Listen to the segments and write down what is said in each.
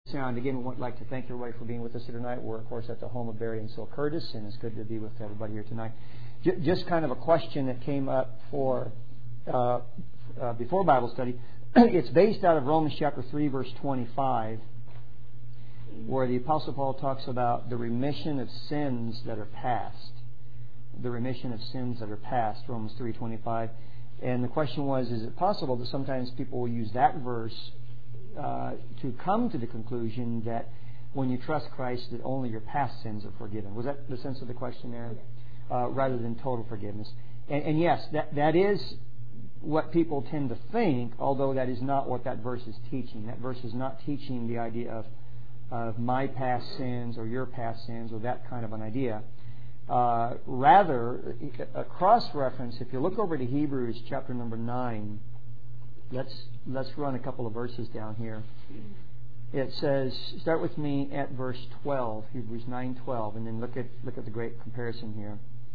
And again, we would like to thank everybody for being with us here tonight. We're, of course, at the home of Barry and Sil Curtis, and it's good to be with everybody here tonight. Just kind of a question that came up for before Bible study. It's based out of Romans chapter 3, verse 25, where the Apostle Paul talks about the remission of sins that are past. The remission of sins that are past, Romans 3:25. And the question was, is it possible that sometimes people will use that verse to come to the conclusion that when you trust Christ, that only your past sins are forgiven? Was that the sense of the question there? Rather than total forgiveness. And yes, that is what people tend to think, although that is not what that verse is teaching. That verse is not teaching the idea of my past sins or your past sins or that kind of an idea. Rather, a cross-reference, if you look over to Hebrews chapter number 9, let's run a couple of verses down here. It says, start with me at verse 12, Hebrews 9:12, and then look at the great comparison here.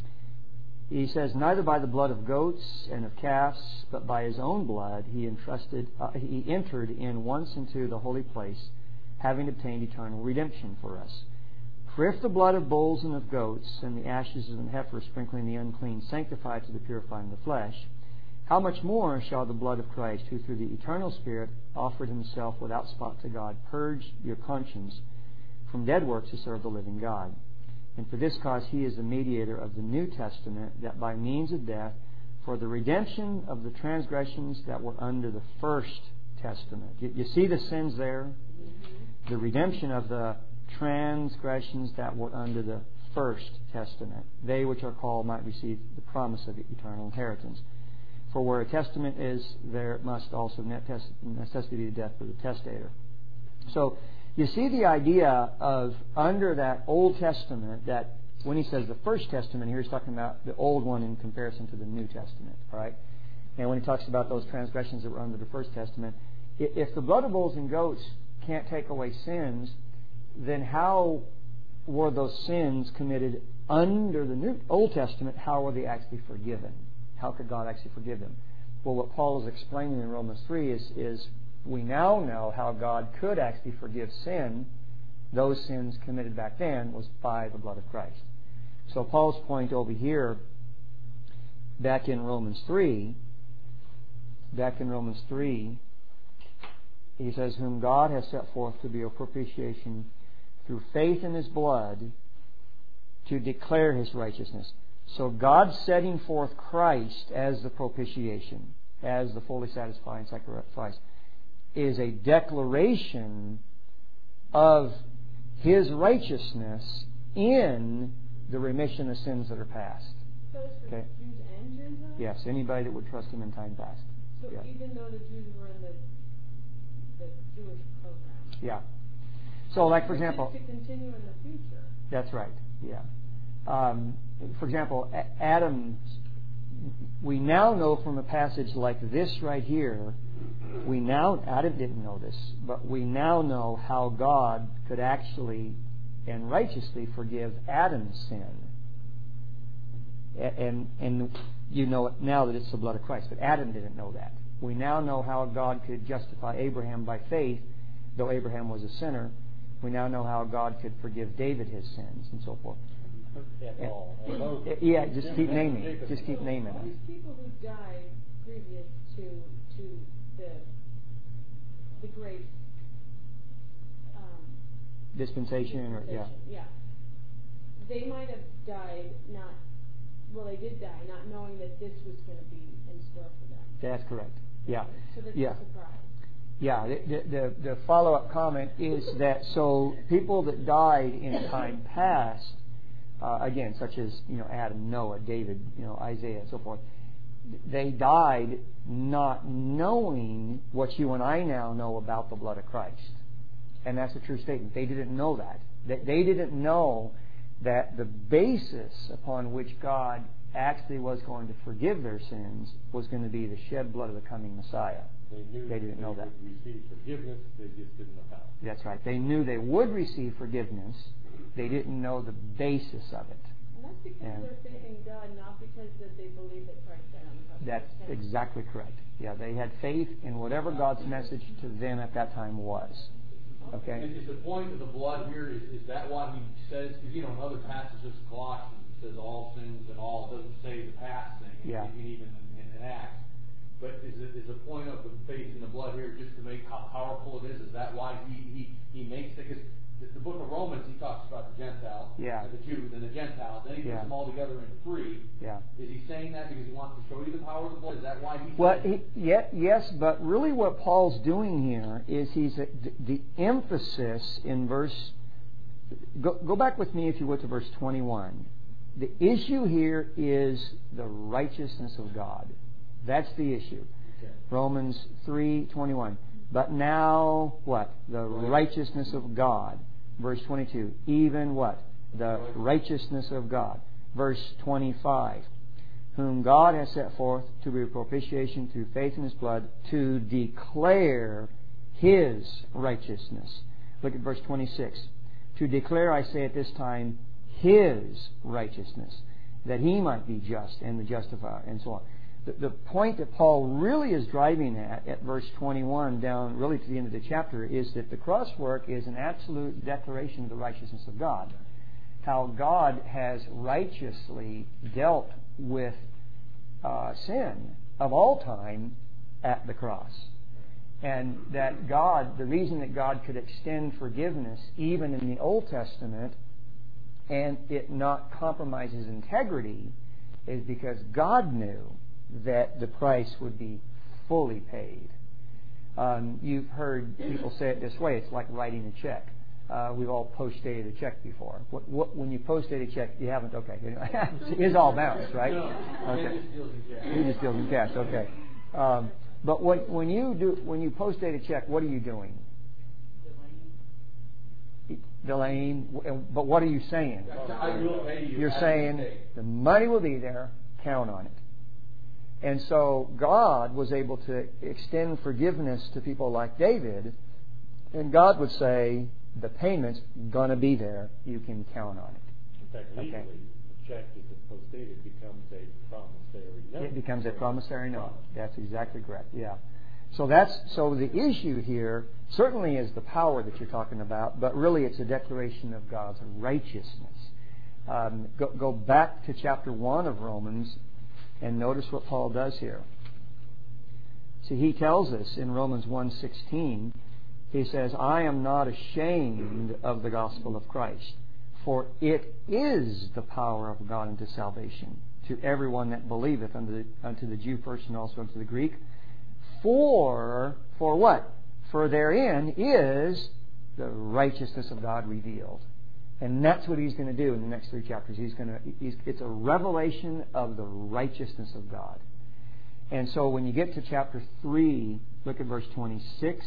He says, neither by the blood of goats and of calves, but by His own blood he entered in once into the holy place, having obtained eternal redemption for us. For if the blood of bulls and of goats and the ashes of an heifer sprinkling the unclean sanctify to the purifying of the flesh, how much more shall the blood of Christ, who through the eternal Spirit offered Himself without spot to God, purge your conscience from dead works to serve the living God? And for this cause He is the mediator of the New Testament, that by means of death, for the redemption of the transgressions that were under the first testament. You see the sins there? The redemption of the transgressions that were under the first testament. They which are called might receive the promise of eternal inheritance. For where a testament is, there must also necessity be the death of the testator. So you see the idea of under that Old Testament, that when he says the first testament here, he's talking about the old one in comparison to the New Testament. All right? And when he talks about those transgressions that were under the first testament, if the blood of bulls and goats can't take away sins, then how were those sins committed under the Old Testament? How were they actually forgiven? How could God actually forgive them? Well, what Paul is explaining in Romans 3 is we now know how God could actually forgive sin. Those sins committed back then was by the blood of Christ. So Paul's point over here, back in Romans 3, he says, whom God has set forth to be a propitiation through faith in His blood to declare His righteousness. So God setting forth Christ as the propitiation, as the fully satisfying sacrifice, is a declaration of His righteousness in the remission of sins that are past. So it's for Jews and Gentiles? Yes, anybody that would trust Him in time past. So even though the Jews were in the Jewish program. Yeah. So, like for example, to continue in the future. That's right. Yeah. For example, Adam. We now know from a passage like this right here. Adam didn't know this, but we now know how God could actually and righteously forgive Adam's sin. And you know it now that it's the blood of Christ, but Adam didn't know that. We now know how God could justify Abraham by faith, though Abraham was a sinner. We now know how God could forgive David his sins and so forth. Yeah, just keep naming. Just keep naming them. These people who died previous to the great dispensation, yeah, they might have died they did die not knowing that this was going to be in store for them. That's correct. Yeah. So that's a surprise. Yeah, the follow-up comment is that so people that died in time past, again, such as Adam, Noah, David, Isaiah, and so forth, they died not knowing what you and I now know about the blood of Christ, and that's a true statement. They didn't know that. They didn't know that the basis upon which God actually was going to forgive their sins was going to be the shed blood of the coming Messiah. They didn't know that. They would receive forgiveness, they just didn't know how. That's right. They knew they would receive forgiveness. They didn't know the basis of it. And that's because they're faith in God, not because that they believe that Christ died on the cross. That's exactly correct. Yeah, they had faith in whatever God's message to them at that time was. Okay? Is the point of the blood here, is that why he says, because, in other passages, Colossians, it says all sins and all, it doesn't say the past thing, Yeah. and even in Acts. But is the point of the faith in the blood here just to make how powerful it is? Is that why he makes it? Because the book of Romans, he talks about the Gentile, the Jew, then the Gentile, then he puts them all together in three. Yeah. Is he saying that because he wants to show you the power of the blood? Is that why he yes, but really what Paul's doing here is the emphasis in verse... Go back with me, if you would, to verse 21. The issue here is the righteousness of God. That's the issue. Okay. Romans 3:21. But now, what? The righteousness of God. Verse 22. Even what? The righteousness of God. Verse 25. Whom God has set forth to be a propitiation through faith in His blood, to declare His righteousness. Look at verse 26. To declare, I say at this time, His righteousness, that He might be just and the justifier, and so on. The point that Paul really is driving at verse 21 down really to the end of the chapter, is that the cross work is an absolute declaration of the righteousness of God. How God has righteously dealt with sin of all time at the cross. And that God, the reason that God could extend forgiveness even in the Old Testament and it not compromise His integrity, is because God knew that the price would be fully paid. You've heard people say it this way: it's like writing a check. We've all post-dated a check before. When you post-date a check, you haven't. Okay, it's all balanced, right? No, okay. He just deals in cash. Okay. But when you post-date a check, what are you doing? Delaying. But what are you saying? You're saying the money will be there. Count on it. And so God was able to extend forgiveness to people like David, and God would say, the payment's going to be there. You can count on it. In fact, legally, the check, if it's post-dated, becomes a promissory note. It becomes a promissory note. That's exactly correct. Yeah. So the issue here certainly is the power that you're talking about, but really it's a declaration of God's righteousness. Go back to chapter 1 of Romans and notice what Paul does here. See, he tells us in Romans 1:16, he says, I am not ashamed of the gospel of Christ, for it is the power of God unto salvation to everyone that believeth, unto the Jew first and also unto the Greek. For what? For therein is the righteousness of God revealed. And that's what he's going to do in the next 3 chapters. It's a revelation of the righteousness of God. And so when you get to chapter 3, look at verse 26.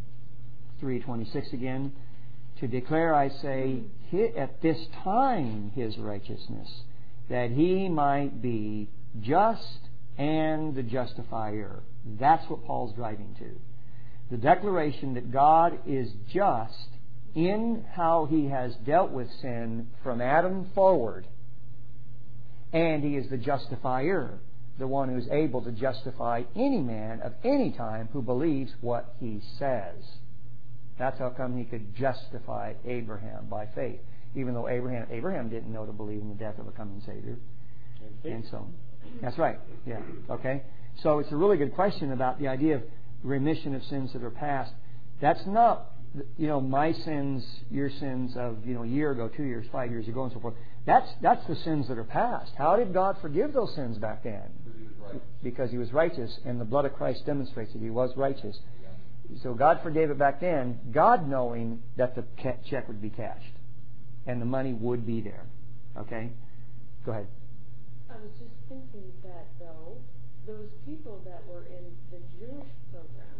3:26 again. To declare, I say, at this time His righteousness, that He might be just and the justifier. That's what Paul's driving to. The declaration that God is just in how He has dealt with sin from Adam forward. And He is the justifier, the one who's able to justify any man of any time who believes what He says. That's how come He could justify Abraham by faith. Even though Abraham didn't know to believe in the death of a coming Savior. And so, that's right. Yeah. Okay. So it's a really good question about the idea of remission of sins that are past. That's not, my sins, your sins of, a year ago, 2 years, 5 years ago, and so forth. That's the sins that are past. How did God forgive those sins back then? Because He was righteous, and the blood of Christ demonstrates that He was righteous. So God forgave it back then, God knowing that the check would be cashed and the money would be there. Okay? Go ahead. I was just thinking that, though, those people that were in the Jewish program,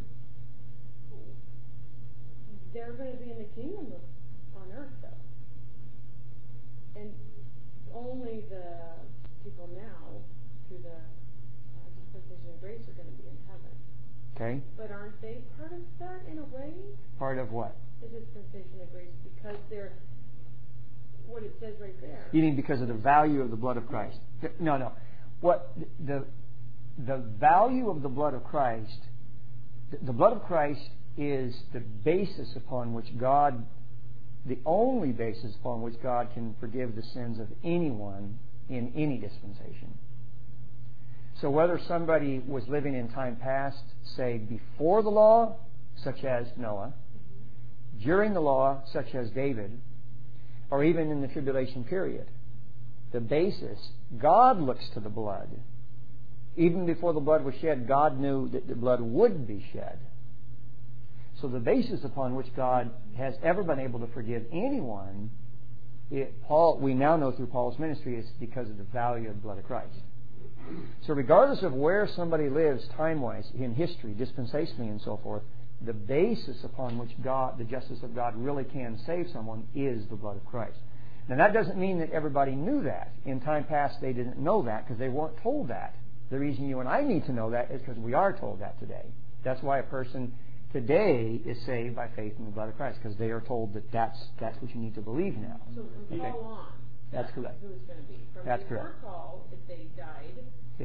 they're going to be in the kingdom on earth, though. And only the people now, through the dispensation of grace, are going to be in heaven. Okay. But aren't they part of that in a way? Part of what? The dispensation of grace, because they're what it says right there. You mean because of the value of the blood of Christ? No. What the value of the blood of Christ? The blood of Christ is the basis upon which God, the only basis upon which God can forgive the sins of anyone in any dispensation. So whether somebody was living in time past, say before the law, such as Noah, during the law, such as David, or even in the tribulation period, the basis, God looks to the blood. Even before the blood was shed, God knew that the blood would be shed. So the basis upon which God has ever been able to forgive anyone, we now know through Paul's ministry, is because of the value of the blood of Christ. So regardless of where somebody lives time-wise, in history, dispensationally and so forth, the basis upon which God, the justice of God, really can save someone is the blood of Christ. Now that doesn't mean that everybody knew that. In time past they didn't know that because they weren't told that. The reason you and I need to know that is because we are told that today. That's why a person today is saved by faith in the blood of Christ, because they are told that that's what you need to believe now. So from Paul on, that's correct. Who it's going to be. From that's correct. Paul, if they died,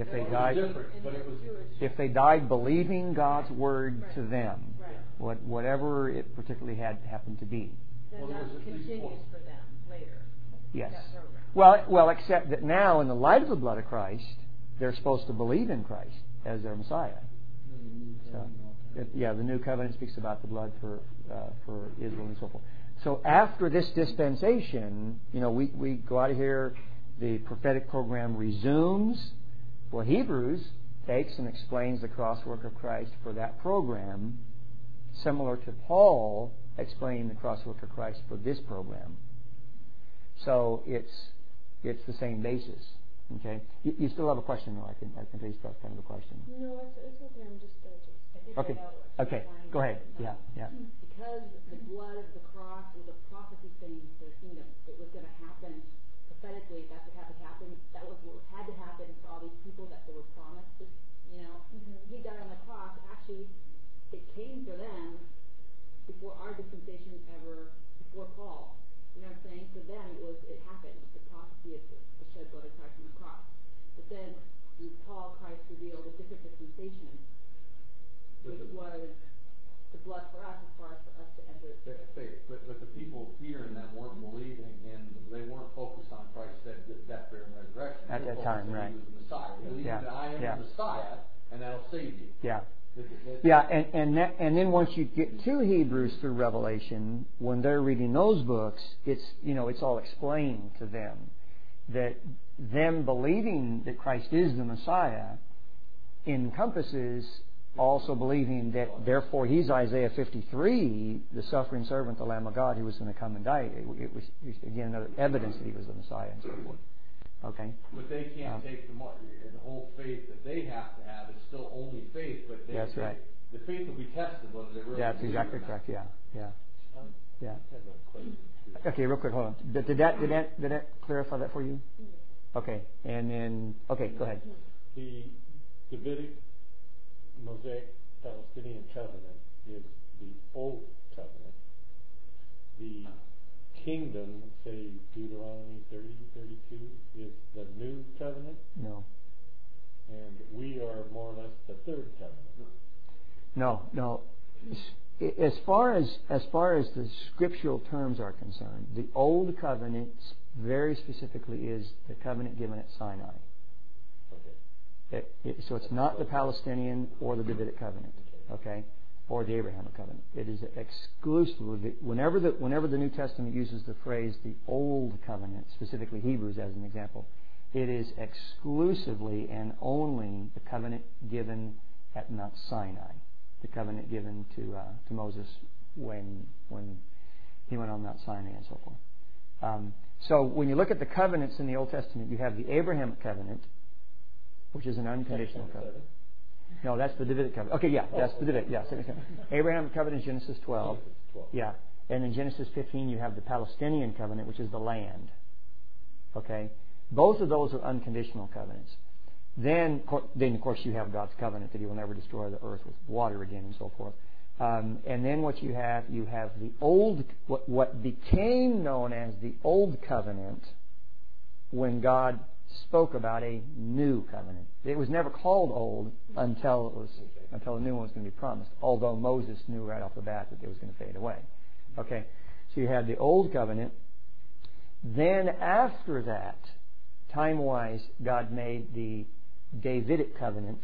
if they died believing God's word right. to them, right. whatever it particularly had happened to be. Then that continues for them later. Yes. That Well, except that now, in the light of the blood of Christ, they're supposed to believe in Christ as their Messiah. So, the new covenant speaks about the blood for Israel and so forth. So after this dispensation, we go out of here. The prophetic program resumes. Well, Hebrews takes and explains the crosswork of Christ for that program, similar to Paul explaining the crosswork of Christ for this program. So it's the same basis. Okay. You still have a question, though. I can tell you stuff. Kind of a question. No, it's okay. I'm just. Okay. Okay. Go ahead. Yeah. Because the blood of the cross was a prophecy thing for the kingdom, it was going to happen prophetically. That's what had to happen. That was what had to happen for all these people that they were promised. He died on the cross. Actually, it came for them before our dispensation ever, before Paul. You know what I'm saying? For them, it happened. The prophecy of the shed blood of Christ on the cross. But then, through Paul, Christ revealed a different dispensation, which was the blood for us, as far as for us to enter faith. But the people here and them weren't believing, and they weren't focused on Christ's death, burial, and resurrection. At that time, right? He was the Messiah. They believed that I am the Messiah, and that'll save you. And then once you get to Hebrews through Revelation, when they're reading those books, it's all explained to them that them believing that Christ is the Messiah encompasses also believing that therefore He's Isaiah 53, the suffering servant, the Lamb of God, who was going to come and die. It was again another evidence that He was the Messiah and so forth. Okay. But they can't take the whole faith that they have to have is still only faith. But that's right. The faith will be tested whether they really. That's exactly correct. Yeah. Okay, real quick, hold on. Did that clarify that for you? Okay, and then go ahead. The Davidic, Mosaic, Palestinian covenant is the Old Covenant. The kingdom, say Deuteronomy 30:32, is the New Covenant. No. And we are more or less the Third Covenant. No. As far as the scriptural terms are concerned, the Old Covenant very specifically is the covenant given at Sinai. Okay. So it's not the Palestinian or the Davidic covenant, okay, or the Abrahamic covenant. It is exclusively whenever the New Testament uses the phrase the Old Covenant, specifically Hebrews as an example, it is exclusively and only the covenant given at Mount Sinai. The covenant given to Moses when he went on Mount Sinai and so forth. So when you look at the covenants in the Old Testament, you have the Abrahamic covenant, which is an unconditional covenant. No, that's the Davidic covenant. Okay, that's the Davidic. Yeah, Abrahamic covenant is Genesis 12. Yeah, and in Genesis 15 you have the Palestinian covenant, which is the land. Okay, both of those are unconditional covenants. Then of course you have God's covenant that He will never destroy the earth with water again and so forth. And then what you have the old, what became known as the Old Covenant when God spoke about a new covenant. It was never called old until the new one was going to be promised, although Moses knew right off the bat that it was going to fade away. Okay, so you had the old covenant. Then after that, time-wise, God made the Davidic covenant,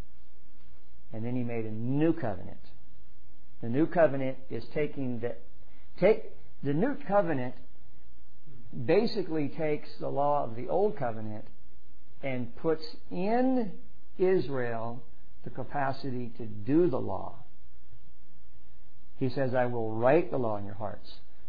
and then He made a new covenant. The new covenant is the new covenant basically takes the law of the old covenant and puts in Israel the capacity to do the law. He says, I will write the law in your hearts.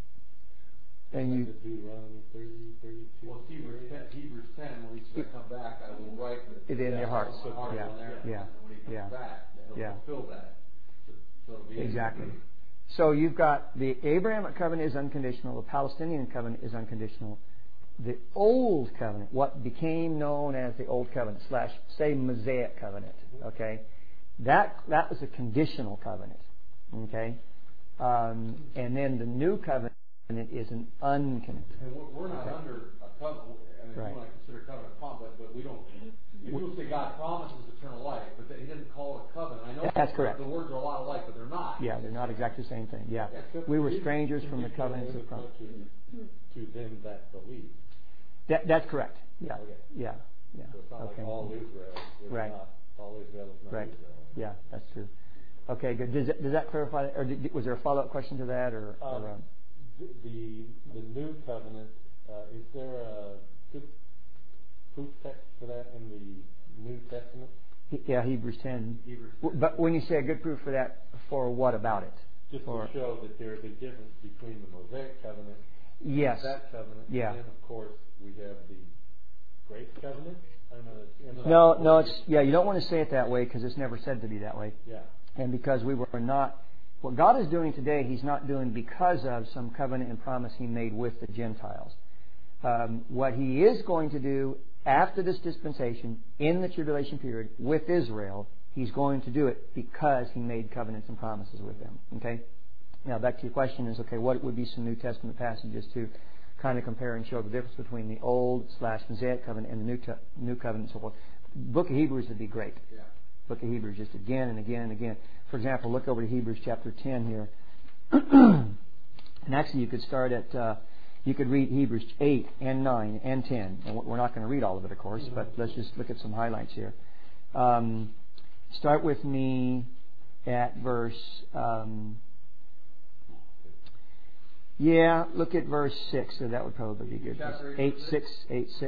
And you Deuteronomy 30, 32. Well, Hebrews 10, when He said, come back, I will write it in your hearts. Yeah. Yeah. When He comes back, He'll fulfill that. So it'll be exactly. So you've got the Abrahamic covenant is unconditional, the Palestinian covenant is unconditional. The Old Covenant, what became known as the Old Covenant / say Mosaic Covenant, okay, that was a conditional covenant, okay, and then the New Covenant is an unconditional. And we're not under a covenant. I mean, right. You might consider covenant but we don't. People say God promises eternal life, but He didn't call it a covenant. I know that's correct. The words are a lot alike, but they're not. Yeah, they're not exactly the same thing. Yeah, we were strangers from the covenants of promise. To them that believe. That's correct. Yeah, okay. Yeah. So it's not okay. like all Israel is right. not. All Israel is not right. Israel. Yeah, that's true. Okay, good. Does that clarify? Or was there a follow-up question to that, or the new covenant? Is there a good proof text for that in the New Testament? Yeah, Hebrews 10. But when you say a good proof for that, for what about it? Just to show that there is a difference between the Mosaic covenant yes. and that covenant. Yeah. And then, of course, we have the Grace Covenant. No, it's you don't want to say it that way because it's never said to be that way. Yeah. And because we were not, what God is doing today, He's not doing because of some covenant and promise He made with the Gentiles. What He is going to do after this dispensation, in the tribulation period, with Israel, He's going to do it because He made covenants and promises with them. Okay? Now, back to your question is, okay, what would be some New Testament passages to kind of compare and show the difference between the Old / Mosaic covenant and the New covenant and so forth? Book of Hebrews would be great. Yeah. Book of Hebrews, just again and again and again. For example, look over to Hebrews chapter 10 here. And actually, you could start at, you could read Hebrews 8 and 9 and 10. And we're not going to read all of it, of course, but let's just look at some highlights here. Start with me at verse... look at verse 6. So that would probably be good. 8:6.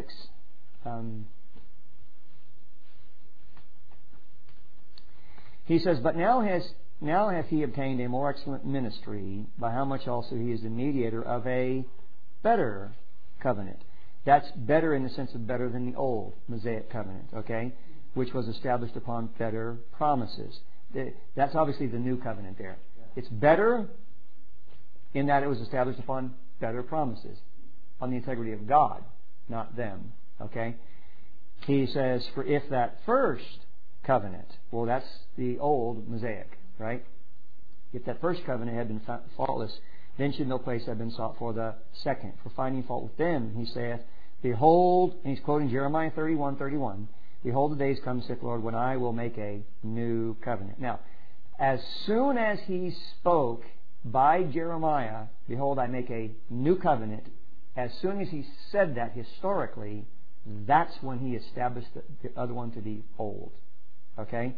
He says, but now hath He obtained a more excellent ministry, by how much also He is the mediator of a better covenant. That's better in the sense of better than the old Mosaic covenant, okay, which was established upon better promises. That's obviously the new covenant there. It's better in that it was established upon better promises, on the integrity of God, not them. Okay? He says, for if that first covenant, well, that's the old Mosaic, right? If that first covenant had been faultless, then should no place have been sought for the second. For finding fault with them, He saith, behold, and he's quoting Jeremiah 31:31, behold, the days come, saith the Lord, when I will make a new covenant. Now, as soon as He spoke by Jeremiah, behold, I make a new covenant, as soon as He said that historically, that's when He established the other one to be old. Okay?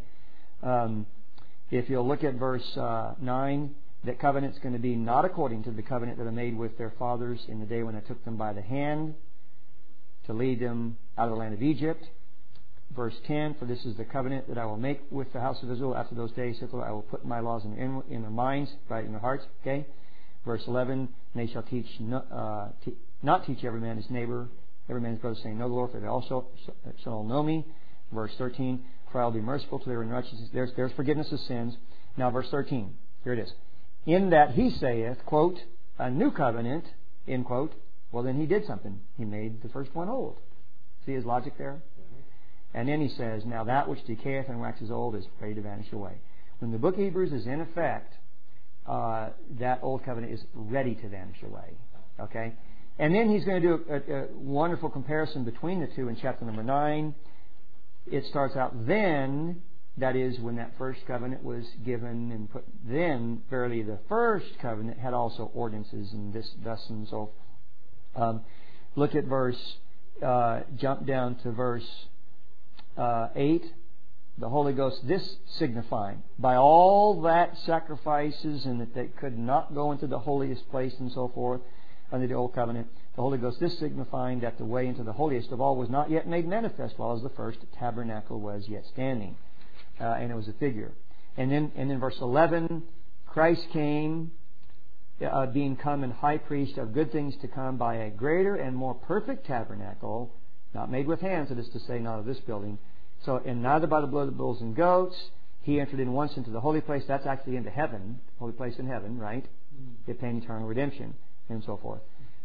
If you'll look at verse 9, that covenant's going to be not according to the covenant that I made with their fathers in the day when I took them by the hand to lead them out of the land of Egypt. Verse 10, for this is the covenant that I will make with the house of Israel after those days, saith the Lord, I will put my laws in their minds, right in their hearts. Okay? Verse 11, and they shall not teach every man his neighbor, every man his brother, saying, know the Lord, for they also shall know me. Verse 13, for I will be merciful to their unrighteousness. There's forgiveness of sins. Now verse 13, here it is. In that He saith, quote, a new covenant, end quote, well then He did something. He made the first one old. See His logic there? And then He says, now that which decayeth and waxes old is ready to vanish away. When the book of Hebrews is in effect, that old covenant is ready to vanish away. Okay? And then he's going to do a wonderful comparison between the two in chapter number 9. It starts out, then, that is, when that first covenant was given and put, then, verily, the first covenant had also ordinances and this, thus, and so. Look at jump down to verse 8. The Holy Ghost, this signifying, by all that sacrifices and that they could not go into the holiest place and so forth under the old covenant, the Holy Ghost, this signifying that the way into the holiest of all was not yet made manifest, while as the first tabernacle was yet standing. And it was a figure. And then verse 11, Christ came, being come and high priest of good things to come by a greater and more perfect tabernacle, not made with hands, that is to say, not of this building. So, and neither by the blood of bulls and goats, he entered in once into the holy place. That's actually into heaven, holy place in heaven, right? Obtained eternal redemption, and so forth.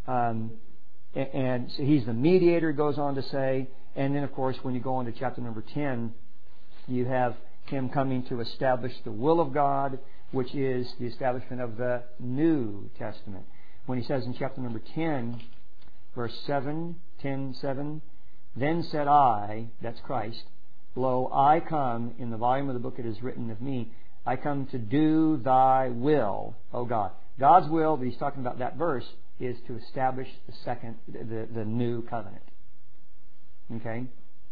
And so he's the mediator, goes on to say. And then, of course, when you go on to chapter number 10, you have him coming to establish the will of God, which is the establishment of the New Testament. When he says in chapter number 10, verse 7, 10:7, then said I, that's Christ, lo, I come, in the volume of the book it is written of me, I come to do thy will, O God. God's will, that he's talking about that verse, is to establish the new covenant. Okay?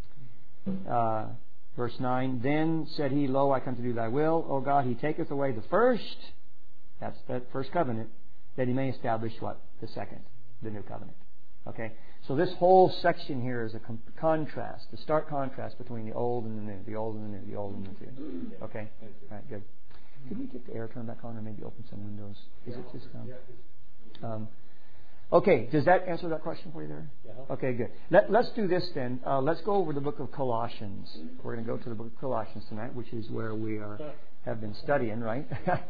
Verse 9, then said he, lo, I come to do thy will, O God. He taketh away the first, that's that first covenant, that he may establish what? The second, the new covenant. Okay? So this whole section here is a contrast, a stark contrast between the old and the new, the old and the new, the old and the new. Okay? All right, good. Could we get the air turned back on, or maybe open some windows? Is it just okay, does that answer that question for you there? Yeah. Okay, good. Let's do this then. Let's go over the book of Colossians. We're going to go to the book of Colossians tonight, which is where we have been studying, right?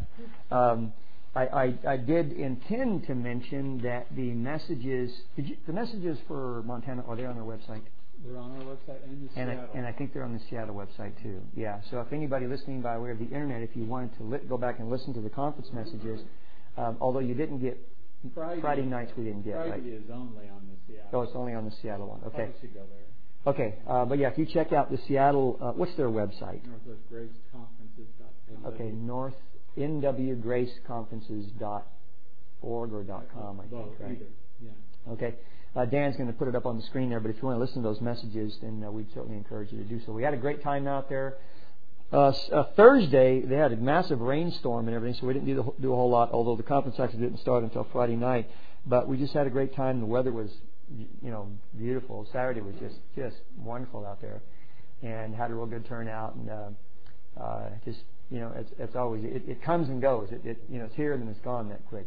I did intend to mention that the messages for Montana, are they on our website? They're on our website and the Seattle. And I think they're on the Seattle website too. Yeah. So if anybody listening by way of the internet, if you wanted to go back and listen to the conference messages, although you didn't get Friday nights, we didn't get. Friday right? is only on the Seattle. Oh, it's only on the Seattle one. Okay. Probably should go there. Okay. But yeah, if you check out the Seattle, what's their website? NorthwestGraceConferences.org. Okay, nwgraceconferences.org or .com, I think, right? Either. Yeah. Okay. Dan's going to put it up on the screen there, but if you want to listen to those messages, then we'd certainly encourage you to do so. We had a great time out there. Thursday, they had a massive rainstorm and everything, so we didn't do a whole lot, although the conference actually didn't start until Friday night. But we just had a great time. The weather was, beautiful. Saturday was just wonderful out there, and had a real good turnout. And it's always it comes and goes. It's here and then it's gone that quick.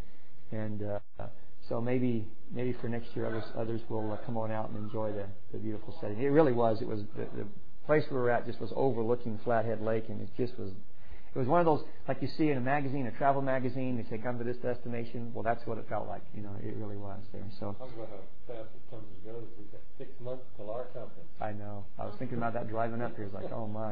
So maybe for next year, others will come on out and enjoy the beautiful setting. It really was. It was the place we were at just was overlooking Flathead Lake, and it was one of those like you see in a magazine, a travel magazine. They say come to this destination. Well, that's what it felt like. It really was there. So talk about how fast it comes and goes. We've got 6 months till our conference. I know. I was thinking about that driving up here. It's like, oh my,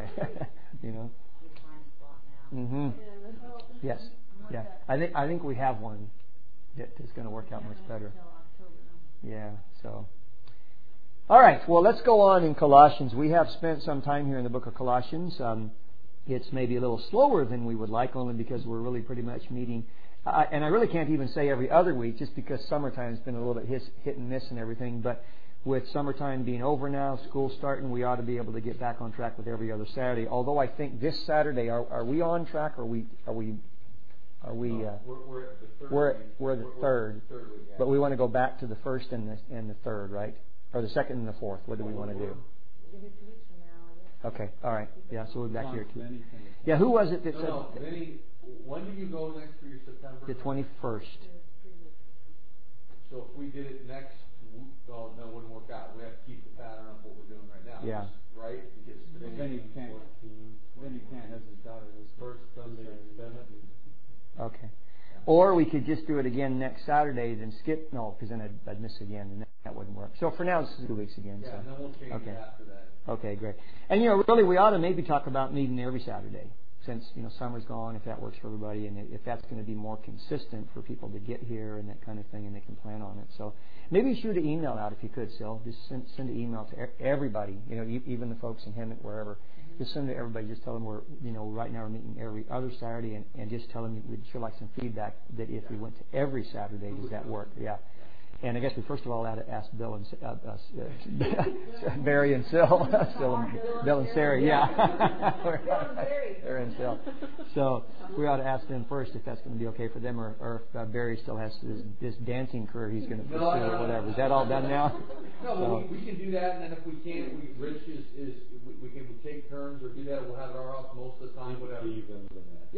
Mm-hmm. Yes. Yeah. I think we have one that is going to work out much better. Yeah. So. All right. Well, let's go on in Colossians. We have spent some time here in the book of Colossians. It's maybe a little slower than we would like, only because we're really pretty much meeting. And I really can't even say every other week, just because summertime has been a little bit hit and miss and everything. But with summertime being over now, school starting, we ought to be able to get back on track with every other Saturday. Although I think this Saturday, are we on track? Or we're at the third, but we want to go back to the first and the third, right? Or the second and the fourth. What do we want to do? Okay, all right. Yeah, so we're back here too. Yeah, who was it that said? Vinny, when do you go next for your September? The 21st. So if we did it next, well, no, it wouldn't work out. We have to keep the pattern of what we're doing right now. Yeah. Right? Because today Vinny can't have his daughter this First Sunday, 7th. Okay. Or we could just do it again next Saturday, then skip. No, because then I'd miss again, and that wouldn't work. So for now, it's 2 weeks again. Yeah, so. and then we'll change it after that. Okay, great. And really, we ought to maybe talk about meeting every Saturday. since summer's gone, if that works for everybody, and if that's going to be more consistent for people to get here and that kind of thing, and they can plan on it. So maybe shoot an email out if you could, Sil. Just send an email to everybody, even the folks in Hemet, wherever. Just send it to everybody. Just tell them we're, right now we're meeting every other Saturday, and just tell them we'd sure like some feedback that if we went to every Saturday, does that work? Yeah. And I guess we first of all had to ask Bill and Barry and Bill and Sarah. Yeah. Barry and Sil. So we ought to ask them first if that's going to be okay for them, or if Barry still has this dancing career he's going to pursue or whatever. Is that all done now? No, we can do that, and then if we can't, Rich we can take turns or do that. We'll have it our house most of the time. Whatever. Keys under the mat.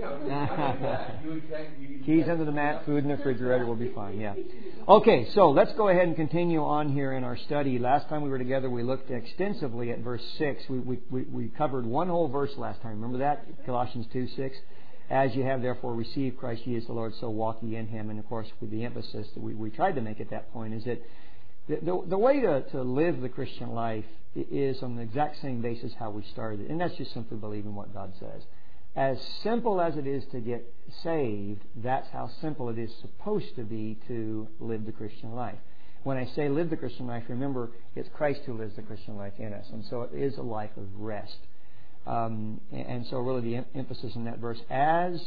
Yeah. Keys under the mat, food in the refrigerator will be fine. Yeah. Okay, so let's go ahead and continue on here in our study. Last time we were together, we looked extensively at verse 6. We covered one whole verse last time. Remember that? Colossians 2:6. As you have therefore received Christ Jesus the Lord, so walk ye in Him. And of course, with the emphasis that we tried to make at that point is that the way to live the Christian life is on the exact same basis how we started it. And that's just simply believing what God says. As simple as it is to get saved, that's how simple it is supposed to be to live the Christian life. When I say live the Christian life, remember, it's Christ who lives the Christian life in us. And so it is a life of rest. And so really the emphasis in that verse, as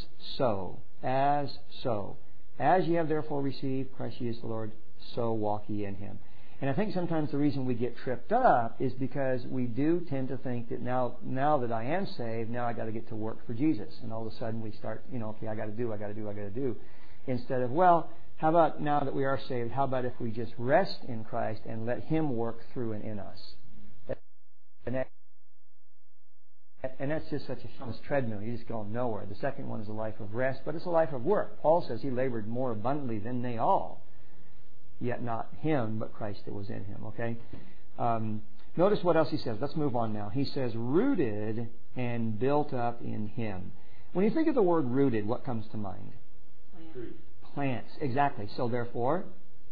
ye have therefore received Christ Jesus the Lord, so walk ye in Him. And I think sometimes the reason we get tripped up is because we do tend to think that now that I am saved, now I got to get to work for Jesus. And all of a sudden we start, okay, I got to do. Instead of, well, how about now that we are saved, how about if we just rest in Christ and let Him work through and in us? And that's just such a treadmill. You just go nowhere. The second one is a life of rest, but it's a life of work. Paul says he labored more abundantly than they all. Yet not him, but Christ that was in him. Okay? Notice what else he says. Let's move on now. He says, rooted and built up in Him. When you think of the word rooted, what comes to mind? Plants. Exactly. So therefore,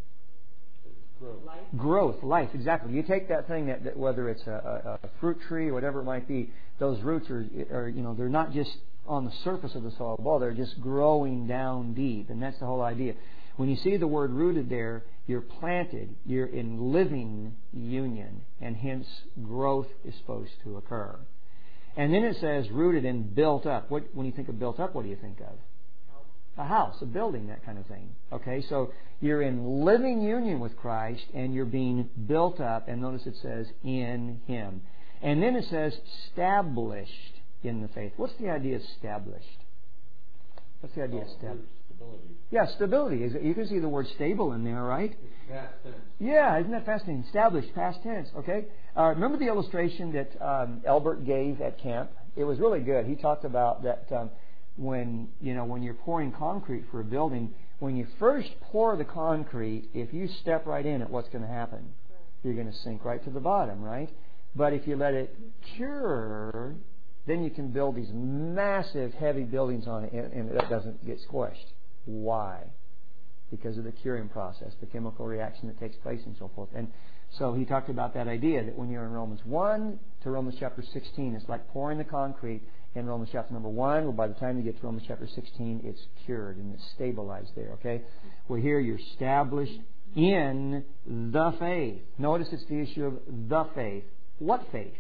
growth, life. Exactly. You take that thing that whether it's a fruit tree or whatever it might be, those roots are they're not just on the surface of the soil ball. They're just growing down deep, and that's the whole idea. When you see the word rooted there, you're planted, you're in living union, and hence growth is supposed to occur. And then it says rooted and built up. When you think of built up, what do you think of? A house, a building, that kind of thing. Okay, so you're in living union with Christ, and you're being built up, and notice it says in Him. And then it says established in the faith. What's the idea of established? What's the idea of established? Stability. Yeah, stability. You can see the word stable in there, right? Past tense. Yeah, isn't that fascinating? Established, past tense, okay? Remember the illustration that Albert gave at camp? It was really good. He talked about that when you're pouring concrete for a building, when you first pour the concrete, if you step right in it, what's going to happen? You're going to sink right to the bottom, right? But if you let it cure, then you can build these massive, heavy buildings on it, and it doesn't get squished. Why? Because of the curing process, the chemical reaction that takes place and so forth. And so he talked about that idea that when you're in Romans 1 to Romans chapter 16, it's like pouring the concrete in Romans chapter number 1. Well, by the time you get to Romans chapter 16, it's cured and it's stabilized there, okay? Well, here you're established in the faith. Notice it's the issue of the faith. What faith?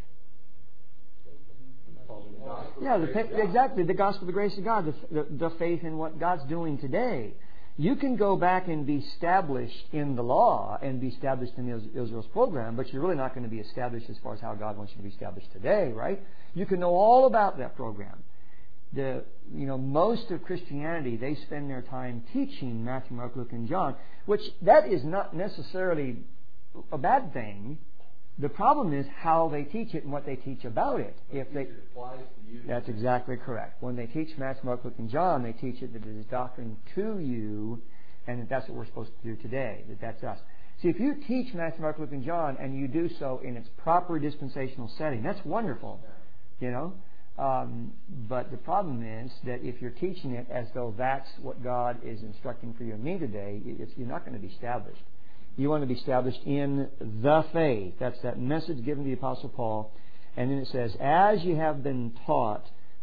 Yeah, exactly. The gospel of the grace of God, the faith in what God's doing today. You can go back and be established in the law and be established in Israel's program, but you're really not going to be established as far as how God wants you to be established today, right? You can know all about that program. Most of Christianity, they spend their time teaching Matthew, Mark, Luke, and John, which that is not necessarily a bad thing. The problem is how they teach it and what they teach about it. That's exactly correct. When they teach Matthew, Mark, Luke, and John, they teach it that it is doctrine to you, and that's what we're supposed to do today. That's us. See, if you teach Matthew, Mark, Luke, and John, and you do so in its proper dispensational setting, that's wonderful. But the problem is that if you're teaching it as though that's what God is instructing for you and me today, you're not going to be established. You want to be established in the faith. That's that message given to the Apostle Paul. And then it says, as you have been taught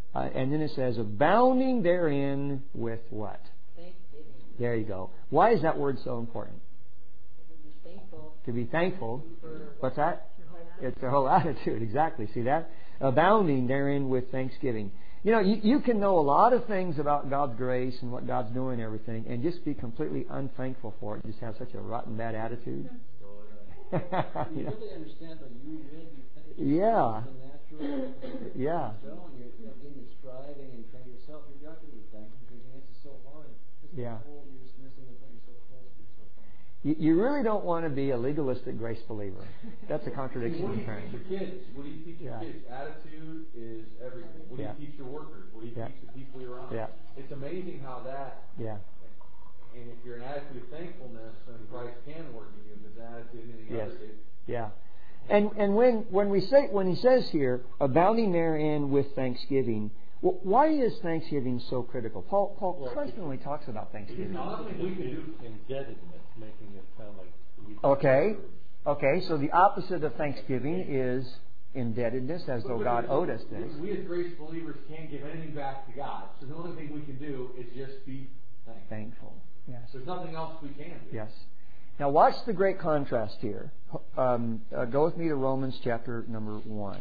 And then it says, abounding therein with what? Thanksgiving. There you go. Why is that word so important? Thankful. To be thankful. What's that? It's their whole attitude. Exactly. See that? Abounding therein with thanksgiving. You know, you can know a lot of things about God's grace and what God's doing and everything, and just be completely unthankful for it. Just have such a rotten bad attitude. You really understand that you will be thankful. Yeah. The natural. Yeah. So when you're getting striving and training yourself, you're not going to be thankful because the answer's so hard. Yeah. You're just missing the point. You're so close. You're so far. You really don't want to be a legalistic grace believer. That's a contradiction What do in you terms. teach your kids? What do you teach your kids? Attitude is everything. What do you teach your workers? What do you teach the people you're around? Yeah. It's amazing how that. Yeah. And if you're an attitude of thankfulness, then Christ can work in you. If it's attitude in the other case. Yeah. And when he says here, abounding therein with thanksgiving, why is Thanksgiving so critical? Paul constantly talks about Thanksgiving. Nothing we can do. Indebtedness, making it sound like we Okay, so the opposite of Thanksgiving is indebtedness, as though God owed us this. We as grace believers can't give anything back to God. So the only thing we can do is just be thankful. Yes. There's nothing else we can do. Yes. Now watch the great contrast here. Go with me to Romans chapter number 1.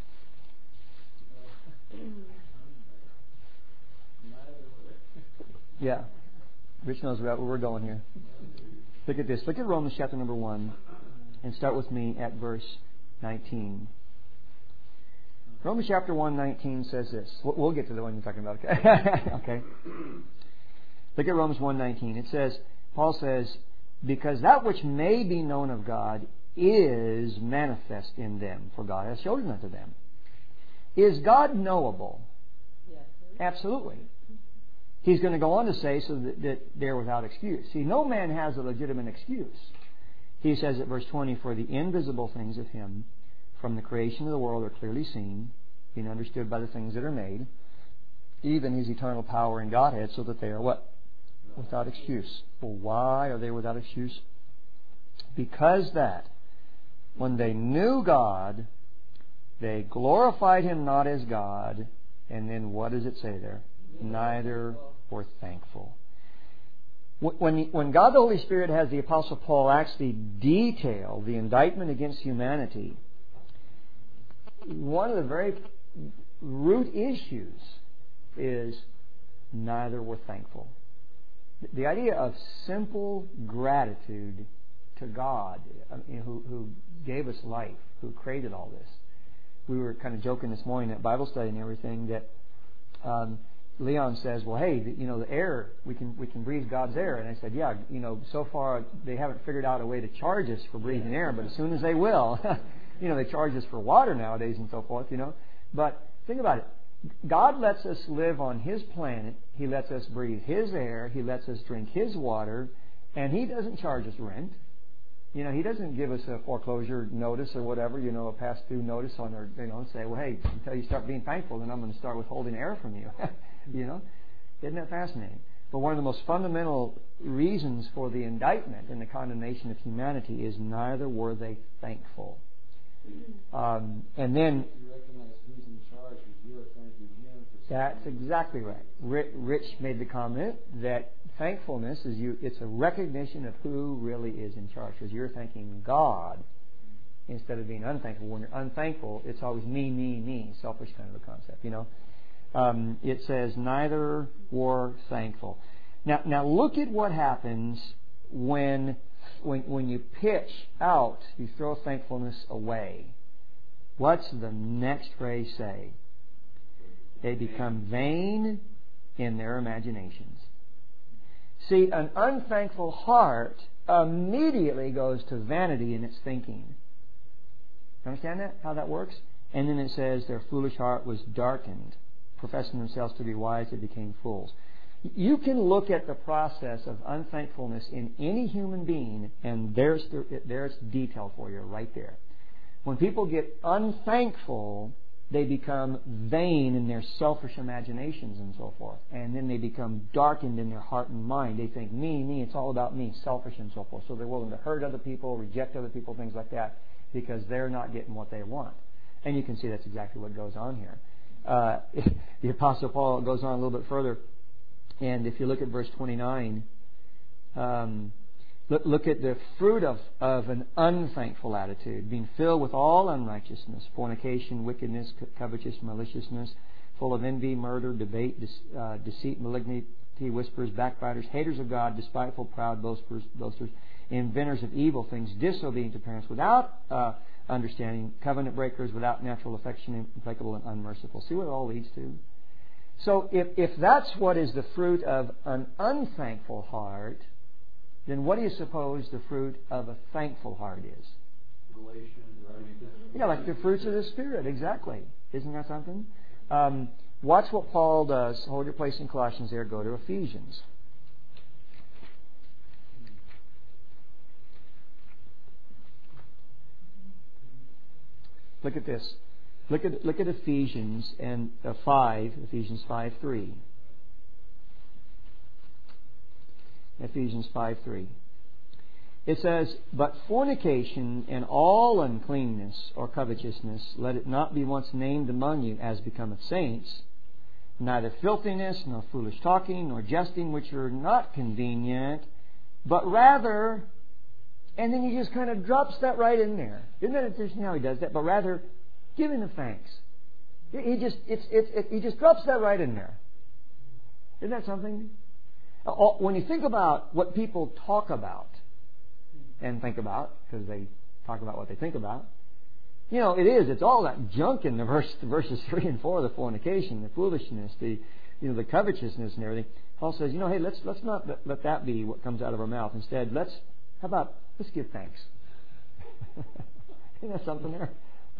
Yeah. Rich knows where we're going here. Look at this. Look at Romans chapter number 1 and start with me at verse 19. Romans chapter 1:19 says this. We'll get to the one you're talking about. Okay. Okay. Look at Romans 1:19. It says, Paul says, because that which may be known of God is manifest in them, for God has showed it unto them. Is God knowable? Yes. Absolutely. He's going to go on to say so that they're without excuse. See, no man has a legitimate excuse. He says at verse 20, for the invisible things of Him from the creation of the world are clearly seen, being understood by the things that are made, even His eternal power and Godhead, so that they are what? Without excuse. Well, why are they without excuse? Because that when they knew God, they glorified Him not as God, and then what does it say there? Neither were thankful. When God the Holy Spirit has the Apostle Paul actually detail the indictment against humanity, one of the very root issues is neither were thankful. The idea of simple gratitude to God, who gave us life, who created all this. We were kind of joking this morning at Bible study and everything that Leon says, well, hey, the air, we can breathe God's air. And I said, yeah, so far they haven't figured out a way to charge us for breathing air, but as soon as they will, they charge us for water nowadays and so forth, But think about it. God lets us live on His planet. He lets us breathe His air. He lets us drink His water. And He doesn't charge us rent. He doesn't give us a foreclosure notice or whatever, a pass-through notice on our, and say, well, hey, until you start being thankful, then I'm going to start withholding air from you. Isn't that fascinating? But one of the most fundamental reasons for the indictment and the condemnation of humanity is neither were they thankful. And then You recognize who's in charge, who's you're thanking Him for. That's exactly right. Rich made the comment that thankfulness it's a recognition of who really is in charge. Because you're thanking God instead of being unthankful. When you're unthankful, it's always me, selfish kind of a concept, It says neither were thankful. Now look at what happens when you pitch out, you throw thankfulness away. What's the next phrase say? They become vain in their imaginations. See, an unthankful heart immediately goes to vanity in its thinking. Understand that? How that works? And then it says their foolish heart was darkened. Professing themselves to be wise, they became fools. You can look at the process of unthankfulness in any human being, and there's detail for you right there. When people get unthankful, they become vain in their selfish imaginations and so forth. And then they become darkened in their heart and mind. They think, me, it's all about me, selfish and so forth. So they're willing to hurt other people, reject other people, things like that, because they're not getting what they want. And you can see that's exactly what goes on here. the Apostle Paul goes on a little bit further. And if you look at verse 29, look at the fruit of an unthankful attitude, being filled with all unrighteousness, fornication, wickedness, covetous, maliciousness, full of envy, murder, debate, deceit, malignity, whisperers, backbiters, haters of God, despiteful, proud, boasters, inventors of evil things, disobedient to parents, without understanding, covenant breakers, without natural affection, implacable and unmerciful. See what it all leads to? So if that's what is the fruit of an unthankful heart, then what do you suppose the fruit of a thankful heart is? Galatians, right? Yeah, like the fruits of the Spirit, exactly. Isn't that something? Watch what Paul does. Hold your place in Colossians there. Go to Ephesians. Look at this. Look at Ephesians and 5. Ephesians 5:3. Ephesians 5:3. It says, "But fornication and all uncleanness or covetousness, let it not be once named among you as becometh saints, neither filthiness, nor foolish talking, nor jesting, which are not convenient, but rather," and then he just kind of drops that right in there. Isn't that interesting how he does that? But rather, giving of thanks. He just drops that right in there. Isn't that something? When you think about what people talk about and think about, because they talk about what they think about, it's all that junk in the verses 3 and 4, the fornication, the foolishness, the covetousness and everything. Paul says, hey, let's not let that be what comes out of our mouth. Instead, let's give thanks. Isn't that something there?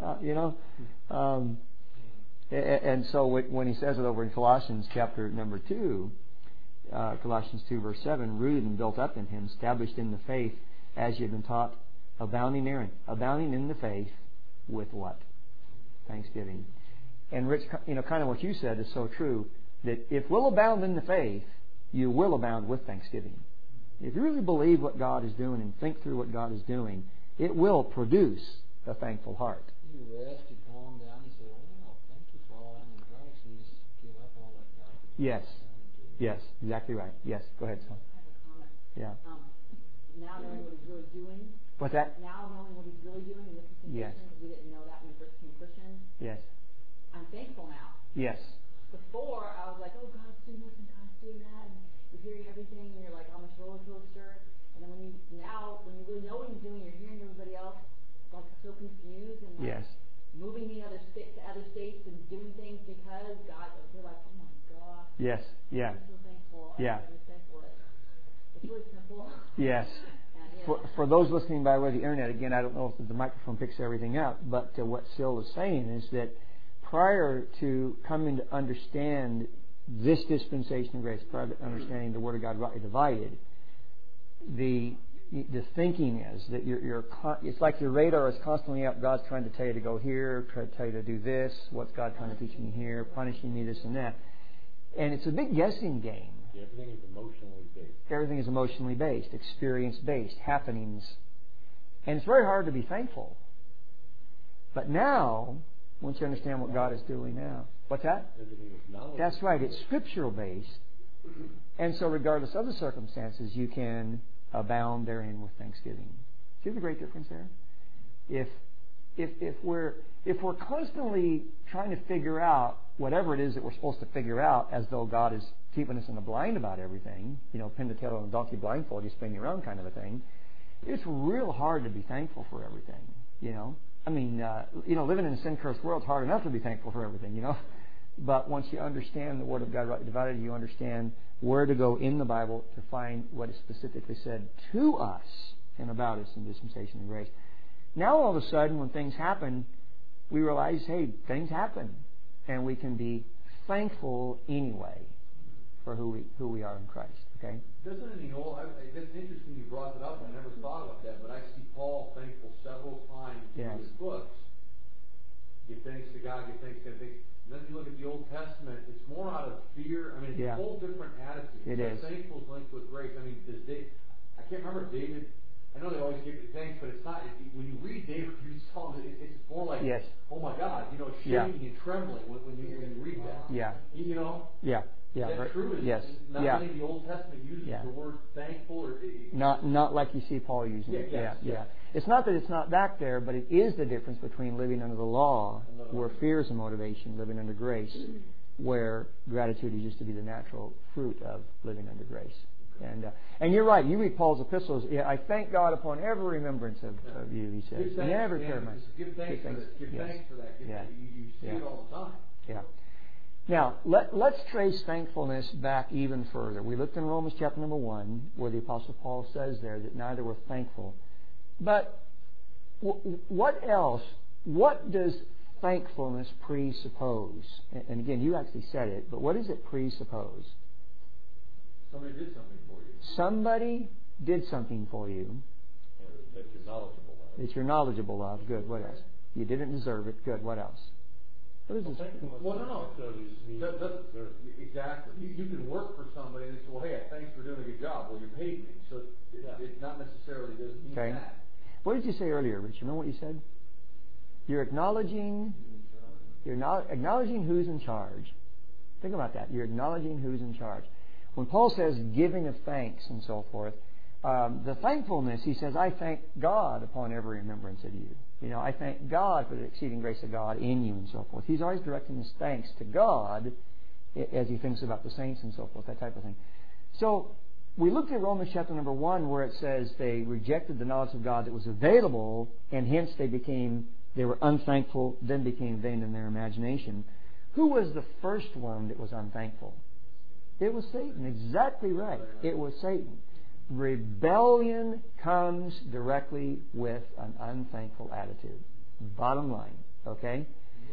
And so when he says it over in Colossians chapter number 2, Colossians 2 verse 7, rooted and built up in Him, established in the faith as you've been taught, abounding in the faith with what? Thanksgiving. And Rich, kind of what you said is so true, that if we'll abound in the faith, you will abound with thanksgiving. If you really believe what God is doing and think through what God is doing, it will produce a thankful heart. You rest, you calm down, you say, "Oh, thank you for all I'm in Christ," and you just give up all that God. Yes, exactly right. Yes, go ahead, son. I have a comment. Yeah. Now knowing what He's really doing. What's that? Now knowing what He's really doing in this situation, because we didn't know that when we first became Christians. Yes. I'm thankful now. Yes. Before, I was like, "Oh, God's doing this and God's doing that," and you're hearing everything, and you're like on this roller coaster. And then when you really know what He's doing, you're hearing everybody else like so confused and like moving to other states and doing things because God. You're like, "Oh my gosh." Yes. Yeah. I'm so thankful. Yeah. I'm thankful. It's really simple. Yes. For those listening by way of the internet, again, I don't know if the microphone picks everything up, but what Sil is saying is that prior to coming to understand this dispensation of grace, prior to understanding the Word of God rightly divided, the thinking is that it's like your radar is constantly up. God's trying to tell you to go here, trying to tell you to do this. What's God trying to teach me here? Punishing me, this and that. And it's a big guessing game. Everything is emotionally based. Everything is emotionally based, experience based, happenings. And it's very hard to be thankful. But now, once you understand what God is doing now, what's that? Everything is knowledge. That's right. It's scriptural based. And so regardless of the circumstances, you can abound therein with thanksgiving. See the great difference there? If we're constantly trying to figure out whatever it is that we're supposed to figure out, as though God is keeping us in the blind about everything, pin the tail on a donkey blindfold, you spin your own kind of a thing, it's real hard to be thankful for everything, I mean, living in a sin-cursed world is hard enough to be thankful for everything, But once you understand the Word of God rightly divided, you understand where to go in the Bible to find what is specifically said to us and about us in dispensation and grace. Now all of a sudden, when things happen, we realize, hey, things happen. And we can be thankful anyway for who we are in Christ. Okay? Doesn't it, it's interesting you brought it up. I never thought about that, but I see Paul thankful several times in his books. Give thanks to God, give thanks to God. And then you look at the Old Testament, it's more out of fear. I mean, it's a whole different attitude. It is. Thankful is linked with grace. I mean, I can't remember if David I know they always give you thanks, but it's not. When you read David, you saw it's more like, yes. Oh my God, shaking and trembling when you read that. Yeah. You know. Yeah. Yeah. Is that true? Yes. Not many of the Old Testament uses the word thankful, or not like you see Paul using it. Yeah. It's not that it's not back there, but it is the difference between living under the law, where fear is a motivation, living under grace, where gratitude is just to be the natural fruit of living under grace. And you're right. You read Paul's epistles. Yeah, I thank God upon every remembrance of you. He says, never care much. Give thanks for that. Give thanks for that. You see it all the time. Yeah. Now let's trace thankfulness back even further. We looked in Romans chapter number 1, where the Apostle Paul says there that neither were thankful. But what else? What does thankfulness presuppose? And again, you actually said it, but what does it presuppose? Somebody did something for you. Somebody did something for you. That you're knowledgeable of. That you're knowledgeable of. Good. What else? You didn't deserve it. Good. What else? What is this? Well, no. Exactly. You can work for somebody and they say, well, hey, thanks for doing a good job. Well, you paid me. So it's not necessarily doesn't mean that. What did you say earlier, Rich? You know what you said? You're acknowledging who's in charge. Think about that. You're acknowledging who's in charge. When Paul says giving of thanks and so forth, the thankfulness, he says, I thank God upon every remembrance of you. I thank God for the exceeding grace of God in you and so forth. He's always directing his thanks to God as he thinks about the saints and so forth, that type of thing. So we looked at Romans chapter number 1, where it says they rejected the knowledge of God that was available, and hence they were unthankful, then became vain in their imagination. Who was the first one that was unthankful? It was Satan. Exactly right. It was Satan. Rebellion comes directly with an unthankful attitude. Bottom line. Okay?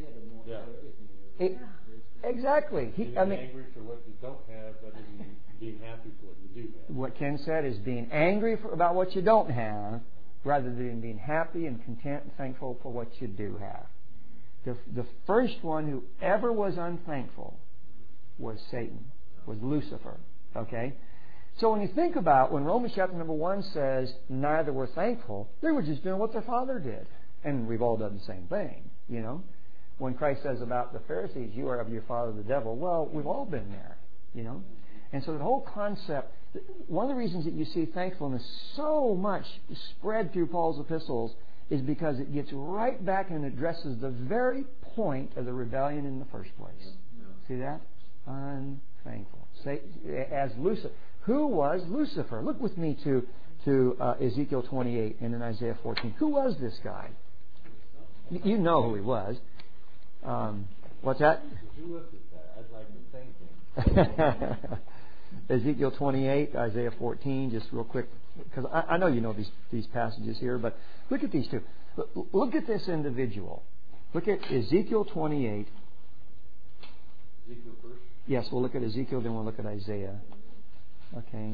Exactly. Being angry for what you don't have, rather than being happy for what you do have. What Ken said is being angry about what you don't have, rather than being happy and content and thankful for what you do have. The first one who ever was unthankful was Satan. Was Lucifer. Okay? So when you think about when Romans chapter number 1 says neither were thankful, they were just doing what their father did. And we've all done the same thing, When Christ says about the Pharisees, you are of your father the devil, well, we've all been there, And so the whole concept, one of the reasons that you see thankfulness so much spread through Paul's epistles is because it gets right back and addresses the very point of the rebellion in the first place. See that? Unthankful. As Lucifer. Who was Lucifer? Look with me to Ezekiel 28 and in Isaiah 14. Who was this guy? You know who he was. What's that? Who was this guy? I'd like to thank him. Ezekiel 28, Isaiah 14, just real quick, because I know you know these passages here, but look at these two. Look at this individual. Look at Ezekiel 28. Ezekiel first? Yes, we'll look at Ezekiel, then we'll look at Isaiah. Okay.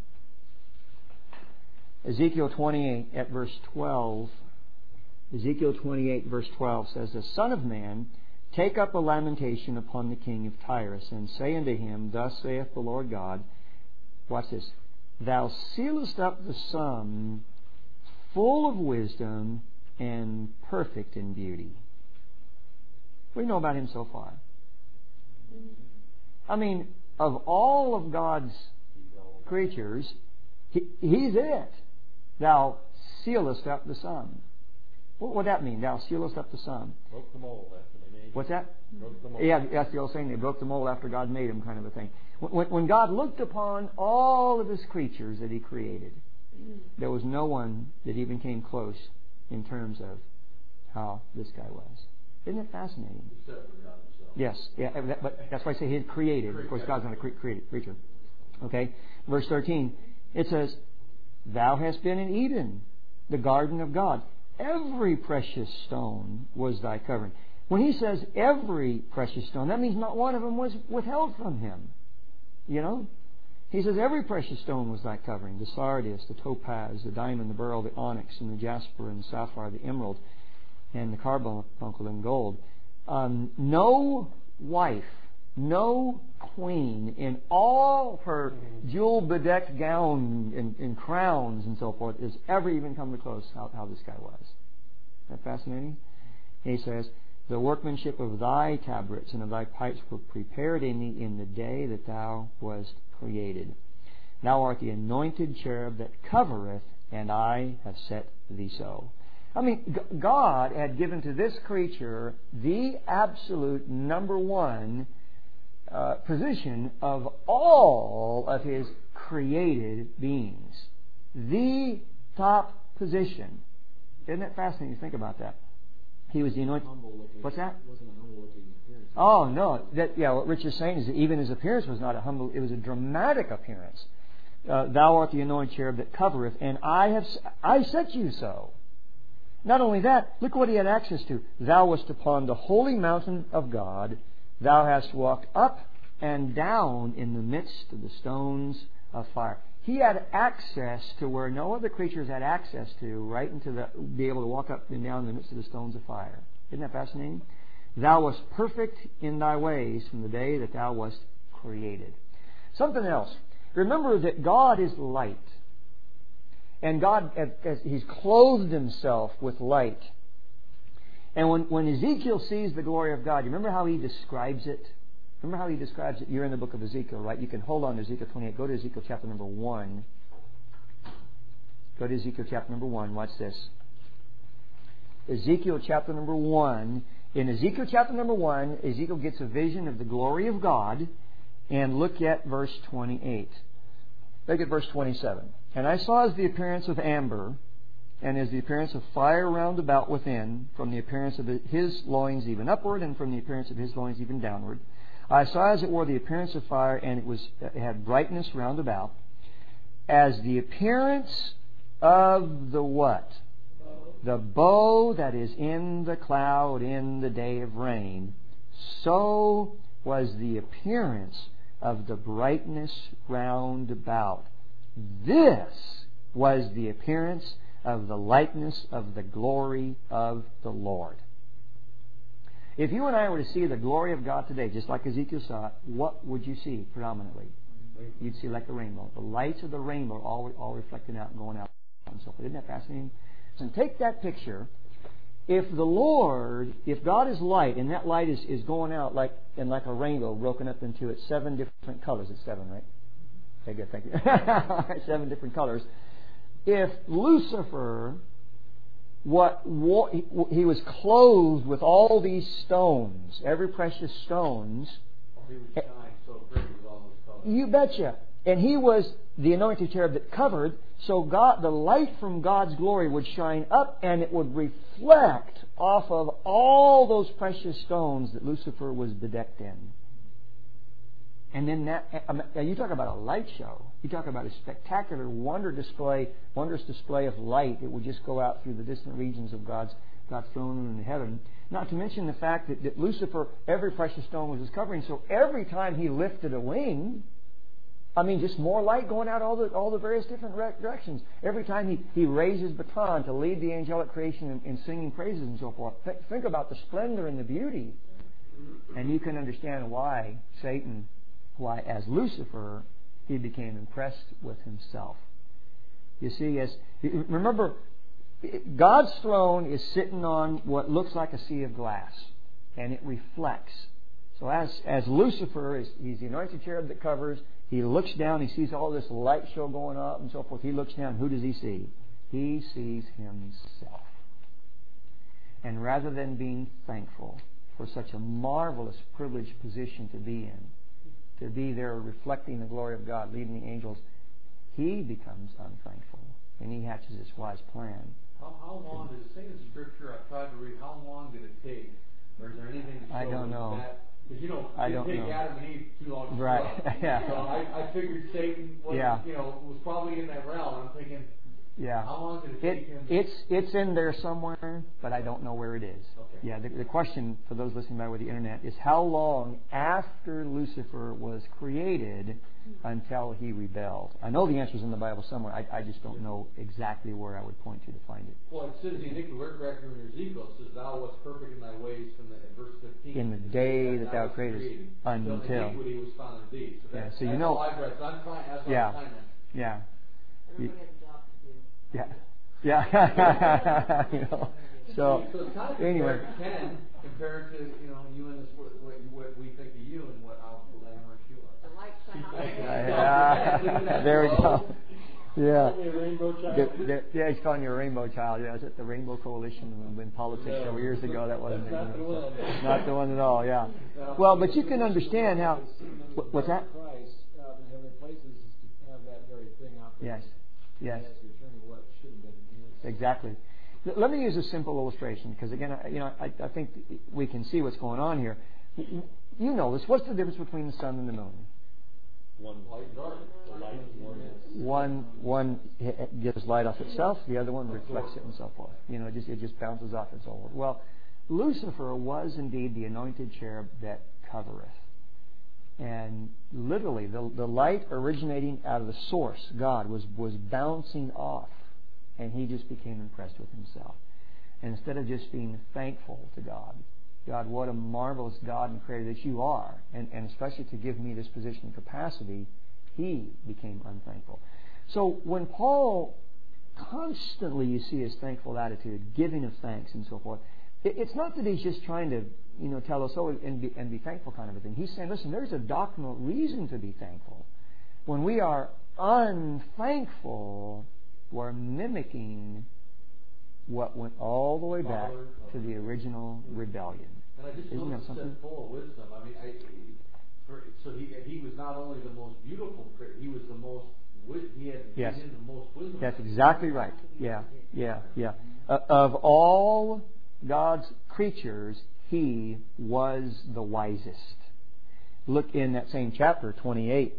Ezekiel 28 at verse 12. Ezekiel 28 verse 12 says, The Son of Man, take up a lamentation upon the king of Tyrus, and say unto him, Thus saith the Lord God, watch this, Thou sealest up the sum, full of wisdom and perfect in beauty. What do you know about him so far? I mean, of all of God's creatures, he's it. Thou sealest up the sum. What would that mean? Thou sealest up the sum. Broke the mold after they made him. What's that? Broke the mold. Yeah, that's the old saying. They broke the mold after God made him, kind of a thing. When God looked upon all of his creatures that he created, there was no one that even came close in terms of how this guy was. Isn't it fascinating? Except for God himself. Yes, yeah, but that's why I say he had created. Of course, God's not a created creature. Okay, verse 13, it says, Thou hast been in Eden, the garden of God. Every precious stone was thy covering. When he says every precious stone, that means not one of them was withheld from him. He says every precious stone was thy covering. The sardius, the topaz, the diamond, the beryl, the onyx, and the jasper, and the sapphire, the emerald, and the carbuncle, and gold. No wife No queen in all her jewel-bedecked gown and crowns and so forth has ever even come to close how this guy was. Isn't that fascinating? He says, the workmanship of thy tabrets and of thy pipes were prepared in thee in the day that thou wast created. Thou art the anointed cherub that covereth, and I have set thee so. I mean, God had given to this creature the absolute number one position of all of His created beings. The top position. Isn't that fascinating to think about that? He was the anointed. What's that? Wasn't a humble-looking appearance. Oh no! What Rich is saying is that even his appearance was not a humble; it was a dramatic appearance. Thou art the anointed cherub that covereth, and I set you so. Not only that, look what he had access to. Thou wast upon the holy mountain of God. Thou hast walked up and down in the midst of the stones of fire. He had access to where no other creatures had access to, right into be able to walk up and down in the midst of the stones of fire. Isn't that fascinating? Thou wast perfect in thy ways from the day that thou wast created. Something else. Remember that God is light. And God, as He's clothed Himself with light. And when Ezekiel sees the glory of God, you remember how he describes it? Remember how he describes it? You're in the book of Ezekiel, right? You can hold on to Ezekiel 28. Go to Ezekiel chapter number 1. Go to Ezekiel chapter number 1. Watch this. Ezekiel chapter number 1. In Ezekiel chapter number 1, Ezekiel gets a vision of the glory of God. And look at verse 28. Look at verse 27. And I saw as the appearance of amber, and as the appearance of fire round about within, from the appearance of his loins even upward, and from the appearance of his loins even downward. I saw as it were the appearance of fire, and it had brightness round about, as the appearance of the what? The bow that is in the cloud in the day of rain. So was the appearance of the brightness round about. This was the appearance of the likeness of the glory of the Lord. If you and I were to see the glory of God today, just like Ezekiel saw it, what would you see predominantly? You'd see like a rainbow. The lights of the rainbow all reflecting out and going out and so forth. Isn't that fascinating? So take that picture. If God is light, and that light is going out like a rainbow broken up into its 7 different colors. It's 7, right? Okay, good, thank you. 7 different colors. If Lucifer, he was clothed with all these stones, every precious stones. He would shine so great with all those colors. You betcha. And he was the anointed cherub that covered, so the light from God's glory would shine up and it would reflect off of all those precious stones that Lucifer was bedecked in. And then you talk about a light show. You talk about a spectacular wondrous display of light. It would just go out through the distant regions of God's throne room in heaven. Not to mention the fact that Lucifer, every precious stone was his covering. So every time he lifted a wing, just more light going out all the various different directions. Every time he raised his baton to lead the angelic creation in singing praises and so forth. Think about the splendor and the beauty. And you can understand why as Lucifer, he became impressed with himself. You see, remember, God's throne is sitting on what looks like a sea of glass, and it reflects. So as Lucifer, he's the anointed cherub that covers, he looks down, he sees all this light show going on and so forth. He looks down, who does he see? He sees himself. And rather than being thankful for such a marvelous, privileged position to be in, to be there reflecting the glory of God, leading the angels, he becomes unthankful. And he hatches his wise plan. How long, does it say in Scripture, I tried to read, how long did it take? Or is there anything to show I don't know. That? Because, I it don't didn't take know. Adam and Eve too long to Right. grow up. Yeah. So I figured Satan was, was probably in that realm. I'm thinking, Yeah. How long did it take him? It's in there somewhere, but I don't know where it is. Okay. Yeah. The question for those listening by with the internet is how long after Lucifer was created until he rebelled. I know the answer is in the Bible somewhere. I just don't know exactly where I would point to find it. Well, it says the iniquity work correctly in Ezekiel. It says, "Thou wast perfect in thy ways," from the verse 15. In the day that thou createdst, until iniquity was found in thee. So that's, so you that's know. all I've read. So I'm trying. That's what Yeah. I'm trying to. Yeah. Everybody has a job to do. Yeah. Yeah. You know. So it's kind of anyway. compared to you and this what we think of you and how glamorous you are. The lights shine out. Yeah. There we go. Yeah. Rainbow child. Yeah, he's calling you a rainbow child. Yeah, is it the Rainbow Coalition in politics several years ago? That wasn't it. Not the one. Not the one at all. Yeah. Well, but you can understand how. What's that? Christ in heavenly places is to have that very thing operating. Yes. That's returning what should have been his. Exactly. Let me use a simple illustration because again, I think we can see what's going on here. You know this. What's the difference between the sun and the moon? One light and dark. The light is One gives light off itself. The other one reflects it and so forth. It just bounces off and so forth. Well, Lucifer was indeed the anointed cherub that covereth. And literally, the light originating out of the source, God, was bouncing off. And he just became impressed with himself. And instead of just being thankful to God, what a marvelous God and Creator that you are, and especially to give me this position and capacity, he became unthankful. So when Paul constantly, you see his thankful attitude, giving of thanks and so forth, it's not that he's just trying to tell us, and be thankful kind of a thing. He's saying, listen, there's a doctrinal reason to be thankful. When we are unthankful, we're mimicking what went all the way back to the original rebellion. And I just noticed that full of wisdom. I mean, so he was not only the most beautiful creator, he was the most. He had the most wisdom. That's exactly right. Yeah. Of all God's creatures, he was the wisest. Look in that same chapter, 28,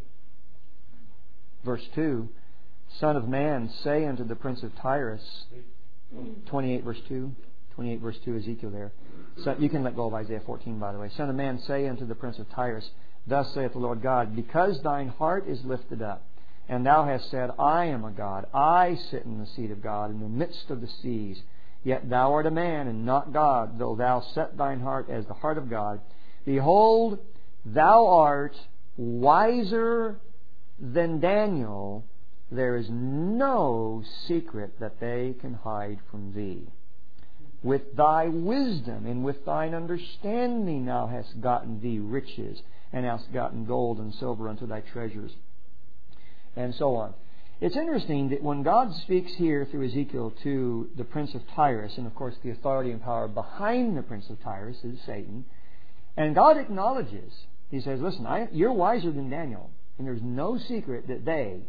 verse 2. Son of man, say unto the prince of Tyrus, 28 verse 2, Ezekiel there. So you can let go of Isaiah 14, by the way. Son of man, say unto the prince of Tyrus, thus saith the Lord God, because thine heart is lifted up, and thou hast said, I am a God, I sit in the seat of God in the midst of the seas. Yet thou art a man, and not God, though thou set thine heart as the heart of God. Behold, thou art wiser than Daniel. There is no secret that they can hide from thee. With thy wisdom and with thine understanding thou hast gotten thee riches, and hast gotten gold and silver unto thy treasures. And so on. It's interesting that when God speaks here through Ezekiel to the prince of Tyrus, and of course the authority and power behind the prince of Tyrus is Satan, and God acknowledges, he says, listen, you're wiser than Daniel, and there's no secret that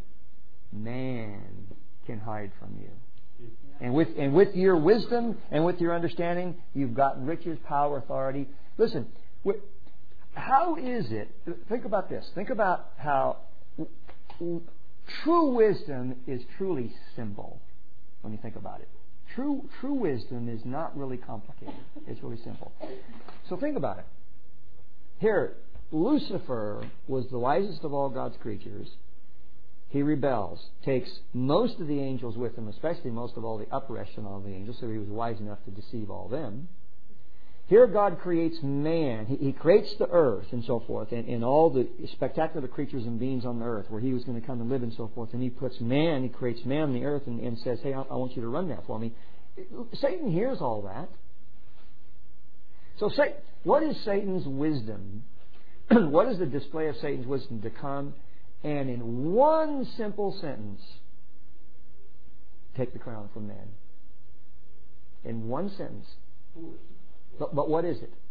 man can hide from you. And with your wisdom and with your understanding, you've gotten riches, power, authority. Listen, how is it? Think about this. Think about how true wisdom is truly simple when you think about it. True wisdom is not really complicated. It's really simple. So think about it. Here, Lucifer was the wisest of all God's creatures. He rebels, takes most of the angels with him, especially most of all the upper echelon of the angels, so he was wise enough to deceive all them. Here God creates man. He creates the earth and so forth, and all the spectacular creatures and beings on the earth where he was going to come and live and so forth. And he creates man on the earth and says, hey, I want you to run that for me. Satan hears all that. So what is Satan's wisdom? What is the display of Satan's wisdom to come? And in one simple sentence, take the crown from man. In one sentence. But what is it?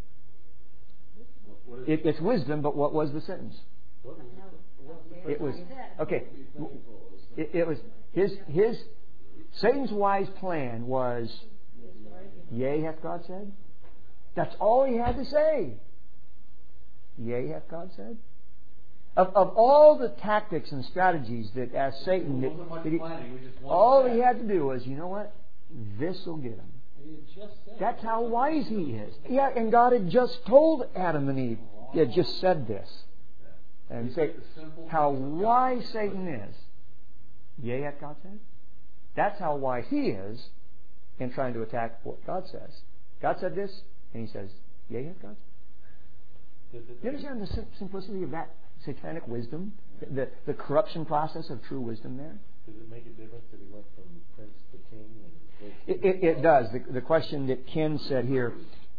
It's wisdom, but what was the sentence? It was, okay. It was his Satan's wise plan was, yea, hath God said? That's all he had to say. Yea, hath God said? Of all the tactics and strategies that as Satan, all he had to do was, you know what? This will get him. That's how wise he is. Yeah, and God had just told Adam and Eve. He had just said this. And say how wise Satan is. Yea, hath God said? That's how wise he is in trying to attack what God says. God said this, and he says, yea, hath God said? You understand the simplicity of that satanic wisdom? The corruption process of true wisdom there? Does it make a difference that he went from prince to king? It does. The question that Ken said here,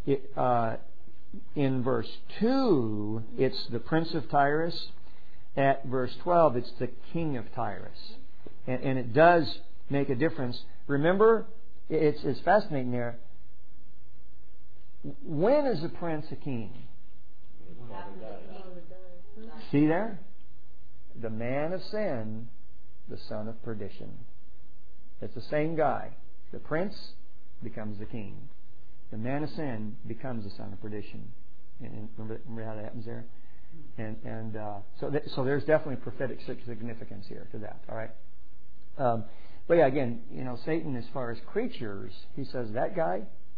in verse 2, it's the prince of Tyrus. At verse 12, it's the king of Tyrus. And it does make a difference. Remember, it's fascinating there. When is a prince a king? See there? The man of sin, the son of perdition. It's the same guy. The prince becomes the king. The man of sin becomes the son of perdition. And remember how that happens there? And so there's definitely prophetic significance here to that. All right. But yeah, again, Satan, as far as creatures, he says that guy.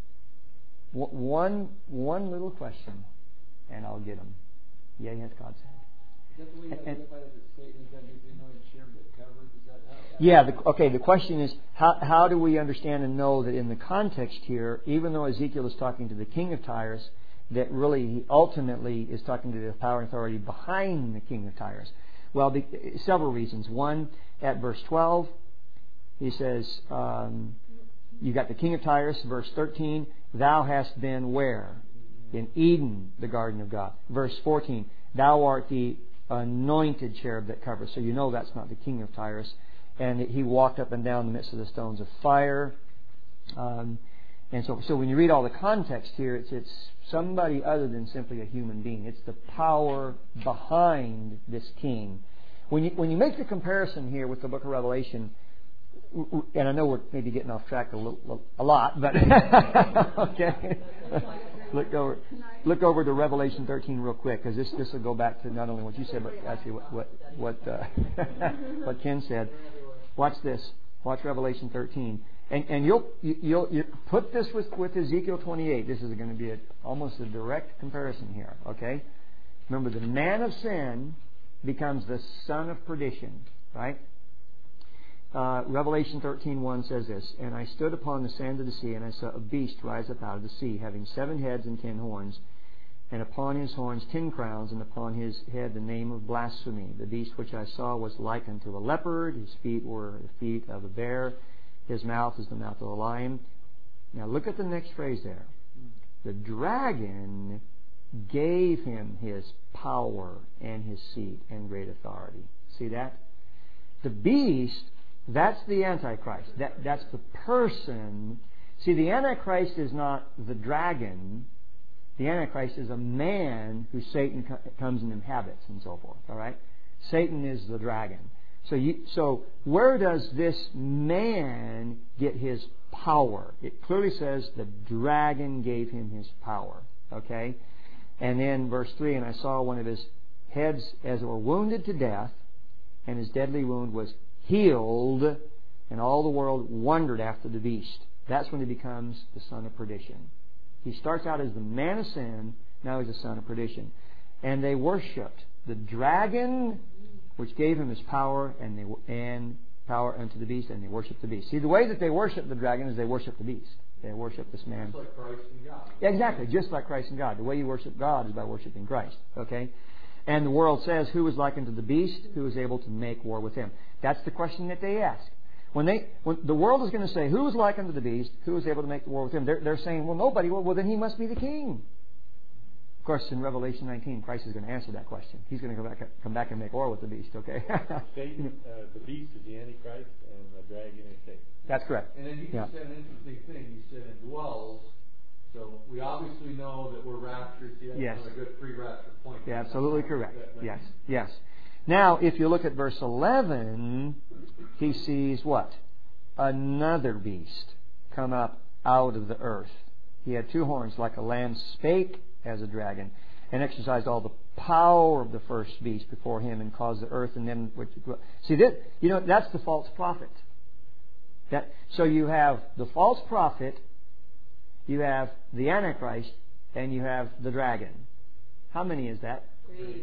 One little question, and I'll get him. Yea, hath God said. Is that the way you identify that Satan is going to be anointed cherub that covers? Is that how? Yeah. The question is, how do we understand and know that in the context here, even though Ezekiel is talking to the king of Tyrus, that really he ultimately is talking to the power and authority behind the king of Tyrus? Well, several reasons. One, at verse 12, he says, you got the king of Tyrus. Verse 13, thou hast been where? In Eden, the garden of God. Verse 14, thou art the anointed cherub that covers. So you know that's not the king of Tyrus. And he walked up and down the midst of the stones of fire. And so when you read all the context here, it's somebody other than simply a human being. It's the power behind this king. When you make the comparison here with the book of Revelation, and I know we're maybe getting off track a lot, but okay. Look over to Revelation 13 real quick, because this will go back to not only what you said, but actually what Ken said. Watch this. Watch Revelation 13. And you'll put this with Ezekiel 28. This is going to be almost a direct comparison here. Okay, remember the man of sin becomes the son of perdition, right? Revelation 13:1 says this: And I stood upon the sand of the sea, and I saw a beast rise up out of the sea, having 7 heads and 10 horns, and upon his horns 10 crowns, and upon his head the name of blasphemy. The beast which I saw was like unto a leopard. His feet were the feet of a bear. His mouth is the mouth of a lion. Now look at the next phrase there. The dragon gave him his power and his seat and great authority. See that? The beast, that's the Antichrist. That's the person. See, the Antichrist is not the dragon. The Antichrist is a man who Satan comes and inhabits and so forth. All right? Satan is the dragon. So where does this man get his power? It clearly says the dragon gave him his power. Okay? And then verse 3, and I saw one of his heads as it were wounded to death, and his deadly wound was healed, and all the world wondered after the beast. That's when he becomes the son of perdition. He starts out as the man of sin, now he's the son of perdition. And they worshipped the dragon, which gave him his power, and power unto the beast, and they worship the beast. See, the way that they worship the dragon is they worship the beast. They worship this man. Just like Christ and God. Yeah, exactly, just like Christ and God. The way you worship God is by worshiping Christ. Okay? And the world says, who is like unto the beast, who is able to make war with him? That's the question that they ask. When the world is going to say, who is like unto the beast, who is able to make war with him? They're saying, well, nobody. Well, then he must be the king. Of course, in Revelation 19, Christ is going to answer that question. He's going to come back and make war with the beast, okay? Satan, the beast is the Antichrist, and the dragon is Satan. That's correct. And then he said an interesting thing. He said it dwells. So we obviously know that we're raptured. See, that's yes. a good pre-rapture point. Yeah, absolutely correct. Yes. Now, if you look at verse 11, he sees what? Another beast come up out of the earth. He had 2 horns, like a lamb spake as a dragon. and exercised all the power of the first beast before him, and caused the earth and them which see that that's the false prophet. So you have the false prophet, you have the Antichrist, and you have the dragon. How many is that? 3.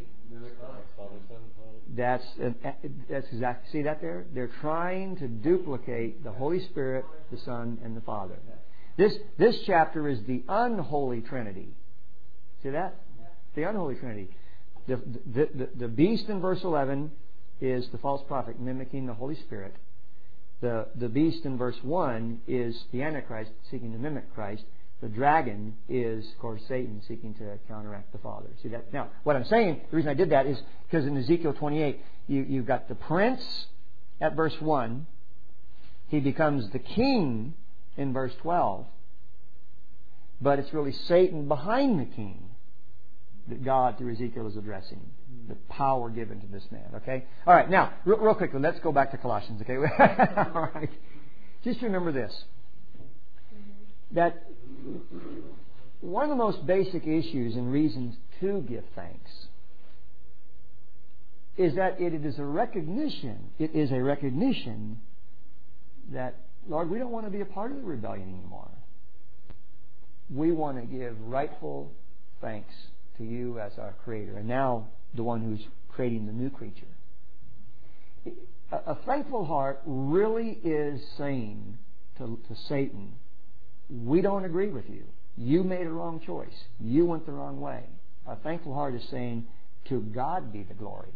That's exactly. See that there? They're trying to duplicate the Holy Spirit, the Son, and the Father. This chapter is the unholy Trinity. See that? The unholy Trinity. The beast in verse 11 is the false prophet mimicking the Holy Spirit. The beast in verse 1 is the Antichrist seeking to mimic Christ. The dragon is, of course, Satan seeking to counteract the Father. See that? Now, what I'm saying, the reason I did that is because in Ezekiel 28, you've got the prince at verse 1. He becomes the king in verse 12. But it's really Satan behind the king that God, through Ezekiel, is addressing. The power given to this man. Okay? All right, now, real quickly, let's go back to Colossians. Okay? All right. Just remember this. That one of the most basic issues and reasons to give thanks is that it is a recognition. It is a recognition that, Lord, we don't want to be a part of the rebellion anymore. We want to give rightful thanks to you as our Creator, and now the one who's creating the new creature. A thankful heart really is saying to Satan, we don't agree with you. You made a wrong choice. You went the wrong way. A thankful heart is saying, to God be the glory.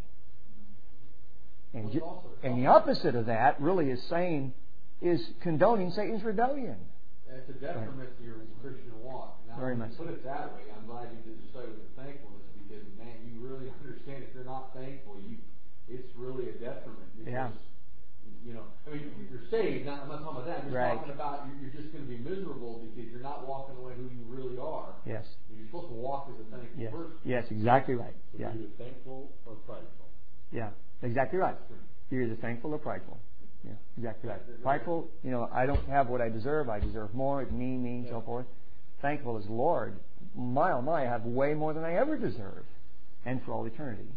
And the opposite of that really is condoning Satan's rebellion. It's a detriment to your Christian walk. Now, very much. Put it that way. I'm glad you did say with the thankfulness, because man, you really understand if you're not thankful, it's really a detriment. Because, I mean, you're saved. I'm not talking about that. I'm just talking about you're just going to be miserable because you're not walking away who you really are. Yes. You're supposed to walk as a thankful person. Yes, exactly right. So you're either thankful or prideful. Yeah, exactly right. You're either thankful or prideful. Yeah, exactly right. Prideful, I don't have what I deserve. I deserve more. It's me, so forth. Thankful is, Lord, my oh my, I have way more than I ever deserve, and for all eternity.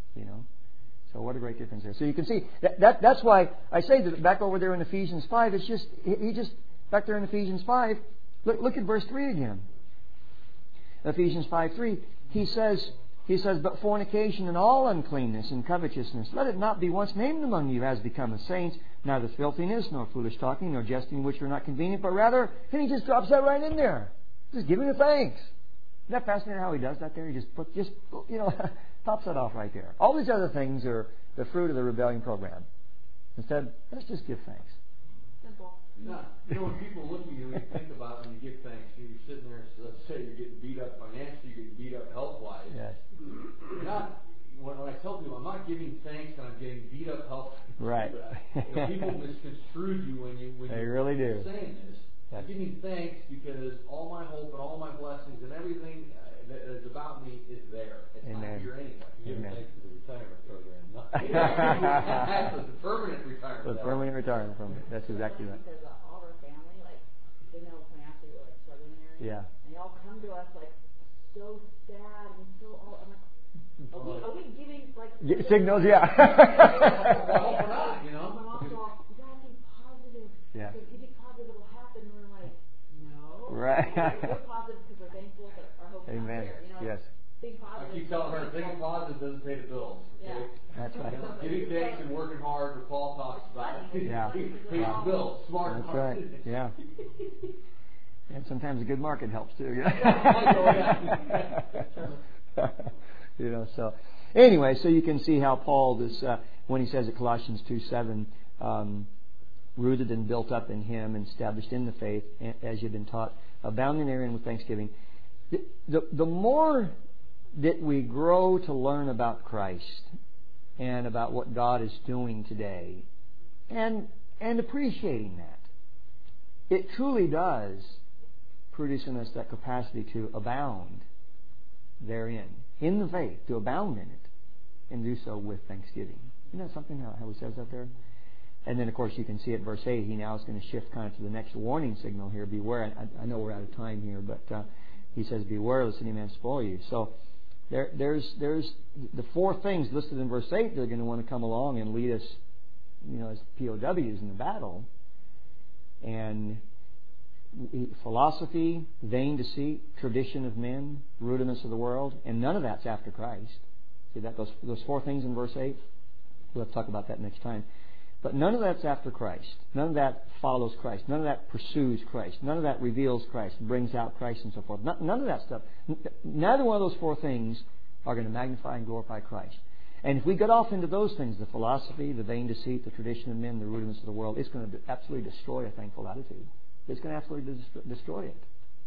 So what a great difference there. So you can see that's why I say that back over there in Ephesians 5. It's just he back there in Ephesians 5. Look at verse 3 again. Ephesians 5:3. He says, but fornication and all uncleanness and covetousness, let it not be once named among you as becometh saints, neither filthiness, nor foolish talking, nor jesting which are not convenient, but rather, and he just drops that right in there. Just giving the thanks. Isn't that fascinating how he does that there? He just tops that off right there. All these other things are the fruit of the rebellion program. Instead, let's just give thanks. Simple. When people look at you and you think about when you give thanks, you're sitting there, so let's say you're getting beat up financially, you're getting beat up health-wise. Yes. You're not, when I tell people, I'm not giving thanks and I'm getting beat up health. Right. People misconstrued you when they you're really do. saying this. Yes. I'm giving thanks because all my hope and all my blessings and everything that is about me is there. It's Amen. not here anyway. You're giving thanks to the retirement program. That's the permanent retirement. The permanent retirement from it. That's exactly right. Because all of our family, they know financially we're struggling there. Yeah. And they all come to us so sad and so I'm like, are we giving signals? Yeah. Well, we're not, My mom's all, you gotta think positive. Yeah. Because if you think positive, it'll happen. And we're like, no. Right. We're positive because we're thankful, but our hope is not Amen. there. Yes. Think I positive. keep telling her, thinking positive doesn't pay the bills. Okay? Yeah. That's right. Giving thanks and working hard, what Paul talks about. Yeah. Pays the bills. Smart. That's right. Yeah. And sometimes a good market helps too. So anyway, so you can see how Paul when he says at Colossians 2:7, rooted and built up in Him and established in the faith as you've been taught, abounding therein with thanksgiving. The more that we grow to learn about Christ and about what God is doing today, and appreciating that, it truly does produce in us that capacity to abound therein, in the faith, to abound in it, and do so with thanksgiving. Isn't that something how he says that there? And then, of course, you can see at verse 8, he now is going to shift kind of to the next warning signal here. Beware. I know we're out of time here, but he says, beware lest any man spoil you. So There's the four things listed in verse 8. They're going to want to come along and lead us, as POWs in the battle. And philosophy, vain deceit, tradition of men, rudiments of the world, and none of that's after Christ. See that those four things in verse 8? We'll have to talk about that next time. But none of that's after Christ. None of that follows Christ. None of that pursues Christ. None of that reveals Christ, brings out Christ, and so forth. None of that stuff. Neither one of those four things are going to magnify and glorify Christ. And if we get off into those things, the philosophy, the vain deceit, the tradition of men, the rudiments of the world, it's going to absolutely destroy a thankful attitude. It's going to absolutely destroy it.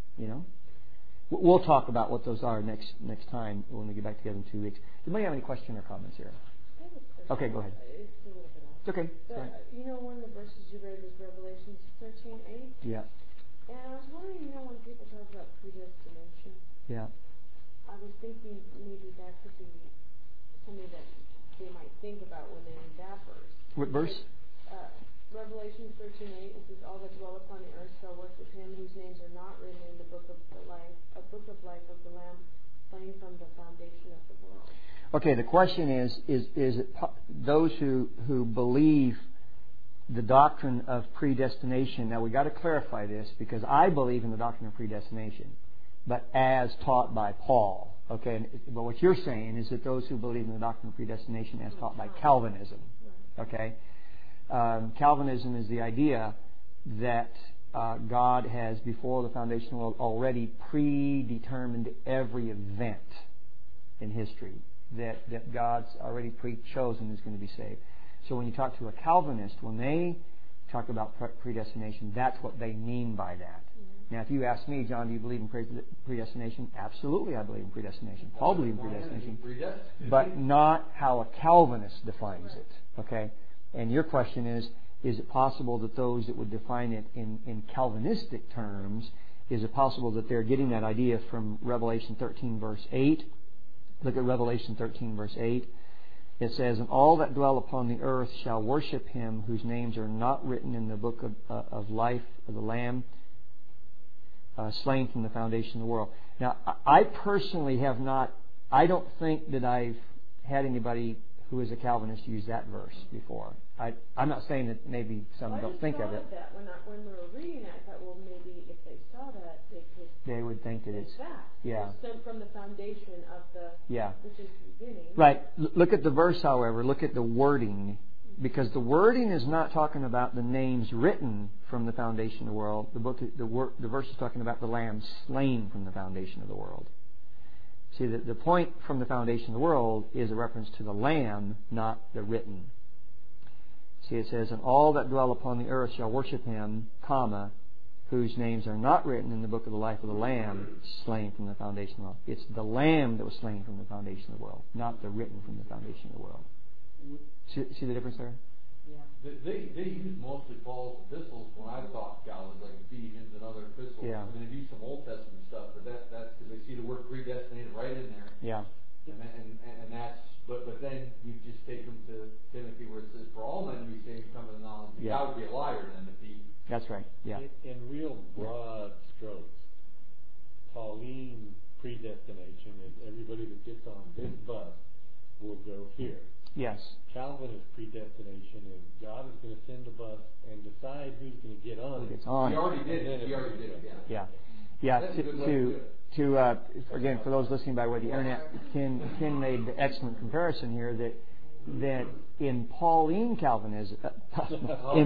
We'll talk about what those are next time when we get back together in 2 weeks. Does anybody have any question or comments here? Okay, go ahead. It's okay. One of the verses you read was Revelation 13:8. Yeah. And I was wondering, when people talk about predestination. Yeah. I was thinking maybe that could be something that they might think about when they read that verse. What verse? Revelation 13:8. It says, "All that dwell upon the earth shall worship Him, whose names are not written in the book of life of the Lamb, slain from the foundation of the world." Okay, the question is it those who believe the doctrine of predestination? Now we got to clarify this, because I believe in the doctrine of predestination, but as taught by Paul. Okay, but what you're saying is that those who believe in the doctrine of predestination as taught by Calvinism. Okay, Calvinism is the idea that God has, before the foundation of the world, already predetermined every event in history that God's already pre-chosen is going to be saved. So when you talk to a Calvinist, when they talk about predestination, that's what they mean by that. Now, if you ask me, John, do you believe in predestination? Absolutely, I believe in predestination. Paul believed in predestination, but not how a Calvinist defines it. Okay, and your question is it possible that those that would define it in Calvinistic terms, is it possible that they're getting that idea from Revelation 13, verse 8? Look at Revelation 13, verse 8. It says, "And all that dwell upon the earth shall worship Him, whose names are not written in the book of life of the Lamb, slain from the foundation of the world." Now, I personally have not, I don't think that I've had anybody who is a Calvinist use that verse before. I'm not saying that maybe some don't think of it. I just thought of that when we were reading it. I thought, well, maybe if they saw that, they would think that it's that. Yeah. It's from the foundation of the which is the beginning. Right. Look at the verse, however. Look at the wording, because the wording is not talking about the names written from the foundation of the world. The verse is talking about the Lamb slain from the foundation of the world. See, the point from the foundation of the world is a reference to the Lamb, not the written. See, it says, "And all that dwell upon the earth shall worship Him, whose names are not written in the book of the life of the Lamb, slain from the foundation of the world." It's the Lamb that was slain from the foundation of the world, not the written from the foundation of the world. See the difference there? Yeah. They use mostly Paul's epistles when I've talked to Calvin, like Ephesians and other epistles. Yeah. I mean, they do some Old Testament stuff, but that's because they see the word predestinated right in there. Yeah. And that's, but then you just take them to Timothy where it says, "For all men to be saved come to the knowledge." Yeah. God would be a liar then if he. That's right. Yeah. In real broad strokes, Pauline predestination is everybody that gets on this bus will go here. Yes. Calvinist predestination is God is going to send a bus and decide who's going to get on. Who gets on? He already did it. Yeah. Yeah. Again, for those listening by way of the internet, Ken made the excellent comparison here that in Pauline Calvinism, in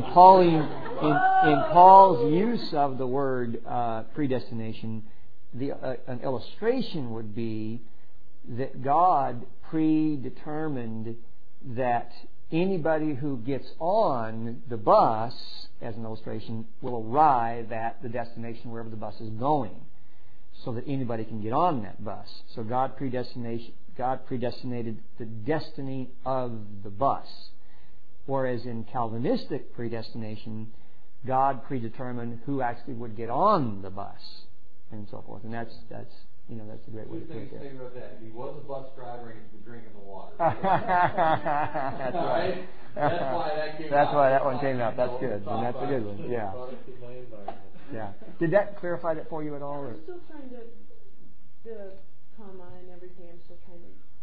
Paul's use of the word predestination, an illustration would be that God predetermined that anybody who gets on the bus, as an illustration, will arrive at the destination wherever the bus is going, so that anybody can get on that bus. So God predestinated the destiny of the bus. Whereas in Calvinistic predestination, God predetermined who actually would get on the bus, and so forth. And that's a great way to put it. Think about that. He was a bus driver and he was drinking the water. That's right. That's why that one came out. That's good. And that's a good one. Yeah. Yeah. Did that clarify that for you at all? I'm still trying to, the comma and everything, I'm still trying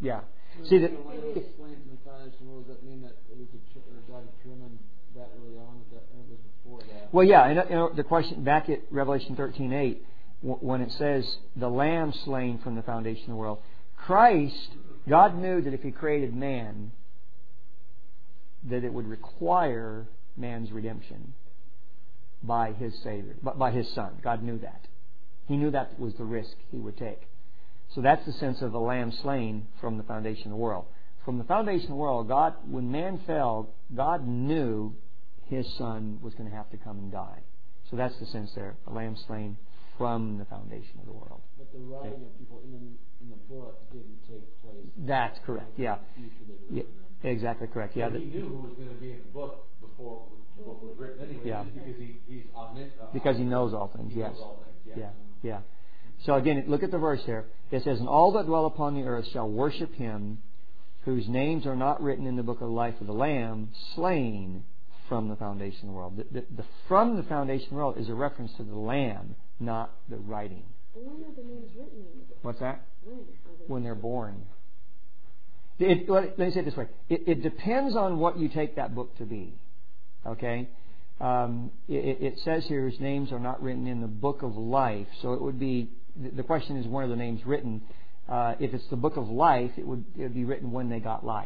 Yeah. See that. When it was slain from the foundation, does that mean that we could God determined that early on? That it was before that? Well, yeah. And the question back at Revelation 13:8, when it says the Lamb slain from the foundation of the world, Christ, God knew that if He created man, that it would require man's redemption by His Savior, by His Son. God knew that. He knew that was the risk He would take. So that's the sense of the Lamb slain from the foundation of the world. From the foundation of the world, God, when man fell, God knew His Son was going to have to come and die. So that's the sense there, the Lamb slain from the foundation of the world. But the writing of people in the book didn't take place. That's correct, yeah. Exactly correct. Yeah. He knew who was going to be in the book before the book was written anyway, yeah. Because he's omniscient. Because He knows all things, yes. Knows all things, yes. Yeah. So again, look at the verse there. It says, "And all that dwell upon the earth shall worship Him, whose names are not written in the book of life of the Lamb, slain from the foundation of the world." The from the foundation of the world is a reference to the Lamb, not the writing. When are the names written in the book? What's that? When they're born. Let me say it this way. It depends on what you take that book to be. Okay? It says here, "Whose names are not written in the book of life." So it would be, the question is, when are the names written? If it's the book of life, it would be written when they got life.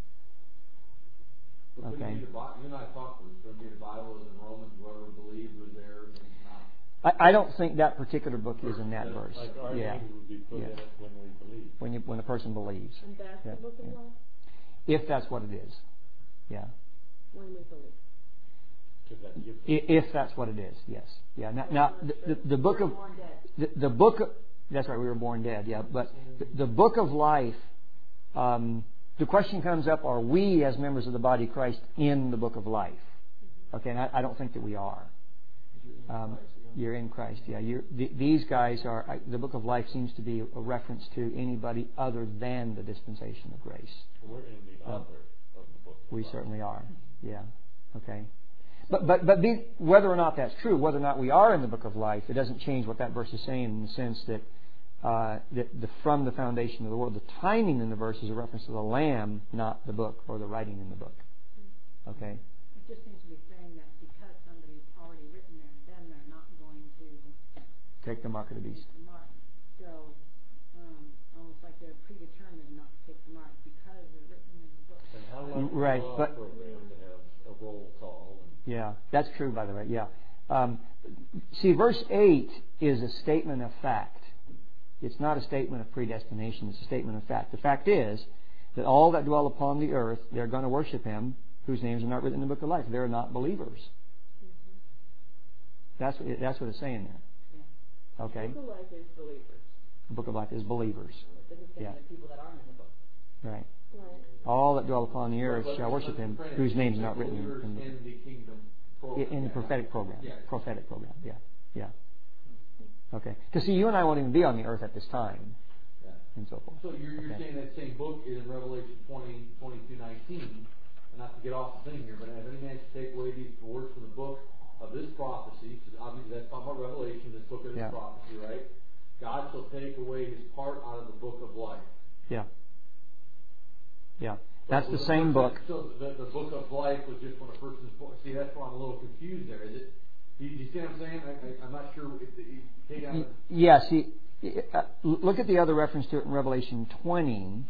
Okay. You and I talked with the Bible is in Romans, whoever believed was there. I don't think that particular book is in that verse. Like our names would be put in it when we believe. When the person believes. And that's the book of life? If that's what it is. Yeah. When we believe. If that's what it is, yes. Yeah. Now the book of the book of, that's right, we were born dead, yeah. But the book of life, the question comes up, are we as members of the body of Christ in the book of life? Okay, and I don't think that we are. You're in Christ, yeah. These guys are. The book of life seems to be a reference to anybody other than the dispensation of grace. We're in the author of the book. We certainly are. Yeah. Okay. But whether or not that's true, whether or not we are in the book of life, it doesn't change what that verse is saying in the sense that from the foundation of the world, the timing in the verse is a reference to the Lamb, not the book or the writing in the book. Okay. It just seems to be saying that because somebody's already written there, then they're not going to take the mark of the beast. So almost like they're predetermined not to take the mark because they're written in the book. And how long right, but program to have a roll call? Yeah, that's true, by the way. Yeah. See, verse 8 is a statement of fact. It's not a statement of predestination. It's a statement of fact. The fact is that all that dwell upon the earth, they're going to worship Him, whose names are not written in the book of life. They're not believers. That's what it's saying there. Yeah. Okay. The book of life is believers. The book of life is believers. It doesn't say the people that aren't in the book. Right. All that dwell upon the earth shall worship Him, whose names are not written in the prophetic program. Prophetic program. Yeah. Yeah. Okay. Because see, you and I won't even be on the earth at this time, and so forth. So you're saying that same book is in Revelation 22:19, and not to get off the thing here, but as any man should take away these words from the book of this prophecy, so obviously that's talking about Revelation, this book of this prophecy, right? God shall take away His part out of the book of life. Yeah. Yeah. That's the same book. So the book of life was just when a person's born. See, that's why I'm a little confused there. Is it? Do you see what I'm saying? I'm not sure. Yeah. See, look at the other reference to it in Revelation 20.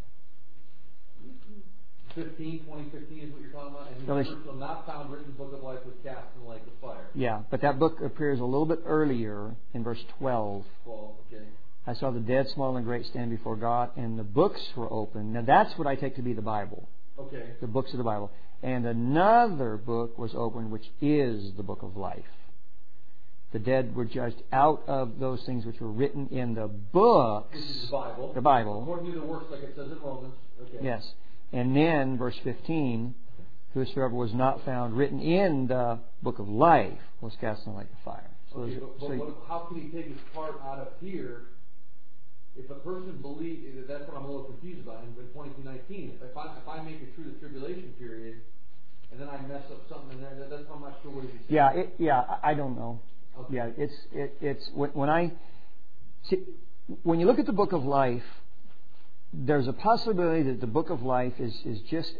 20:15 is what you're talking about. And the shall not found written in the book of life was cast in the lake of fire. Yeah, but that book appears a little bit earlier in verse 12. 12, okay. I saw the dead, small and great, stand before God, and the books were opened. Now that's what I take to be the Bible. Okay. The books of the Bible. And another book was opened, which is the book of life. The dead were judged out of those things which were written in the books. This is the Bible. The Bible. According to the works, like it says in Romans. Okay. Yes. And then, verse 15, whosoever was not found written in the book of life was cast in the lake of fire. So, how can he take his part out of here? If a person believes, that's what I'm a little confused about. In 22:19, if I make it through the tribulation period, and then I mess up something in there, that's I'm not sure what he's saying. Yeah, I don't know. Okay. Yeah, it's when you look at the book of life, there's a possibility that the book of life is just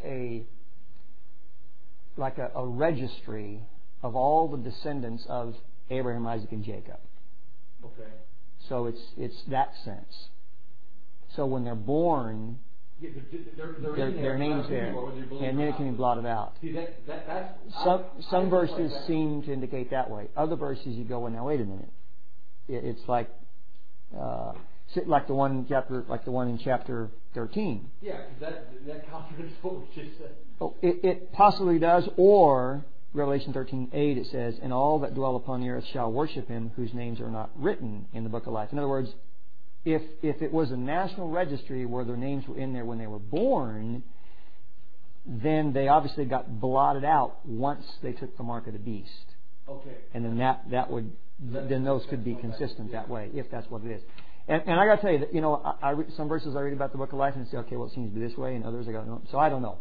like a registry of all the descendants of Abraham, Isaac, and Jacob. Okay. So it's that sense. So when they're born, their name's there, and then it can be blotted out. See, Some verses seem to indicate that way. Other verses you go, well, now wait a minute. It's like the one in chapter 13. Yeah, because that contradicts what we just said. Oh, it possibly does, or Revelation 13:8 it says, "And all that dwell upon the earth shall worship Him, whose names are not written in the book of life." In other words, if it was a national registry where their names were in there when they were born, then they obviously got blotted out once they took the mark of the beast. Okay. And then then those could be consistent that way, if that's what it is. And I got to tell you that, I read some verses I read about the book of life and say, okay, well, it seems to be this way, and others I go, no. So I don't know.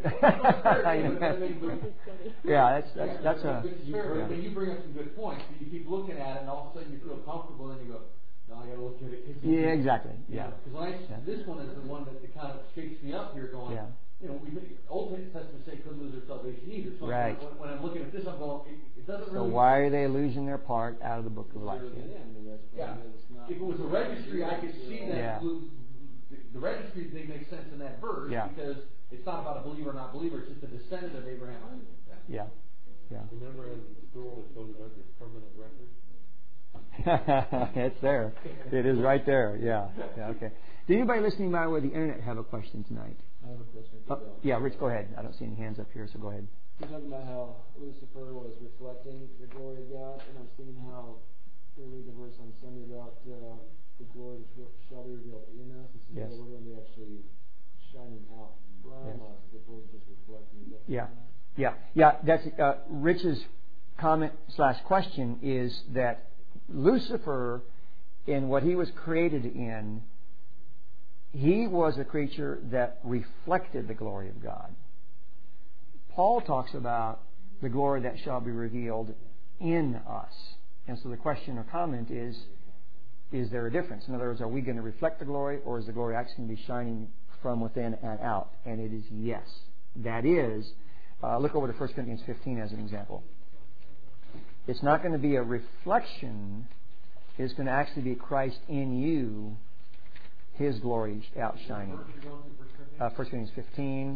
Yeah, that's a. But you bring up some good points. You keep looking at it, and all of a sudden you feel comfortable, and you go, "No, I got to look at it." Yeah, exactly. Yeah. Because this one is the one that kind of shakes me up here, going, Old Testament say couldn't lose their salvation either. So right. When I'm looking at this, I'm going, it doesn't really. So why are they losing their part out of the book of life? Yeah. If it was a registry, I could see that. Yeah. The registry thing makes sense in that verse because it's not about a believer or not believer. It's just a descendant of Abraham. Yeah. Remember in school it told about your permanent record? It's there. It is right there. Yeah. Okay. Did anybody listening by way of the internet have a question tonight? I have a question. Yeah, Rich, go ahead. I don't see any hands up here, so go ahead. You're talking about how Lucifer was reflecting the glory of God, and I'm seeing how we read the verse on Sunday about the glory which shall be revealed in us. And so we're going to be actually shining out from us as opposed to just reflecting. Yeah. That's Rich's comment/question is that Lucifer, in what he was created in, he was a creature that reflected the glory of God. Paul talks about the glory that shall be revealed in us. And so the question or comment is there a difference? In other words, are we going to reflect the glory, or is the glory actually going to be shining from within and out? And it is yes. That is, look over to 1 Corinthians 15 as an example. It's not going to be a reflection. It's going to actually be Christ in you, His glory outshining. 1 Corinthians 15.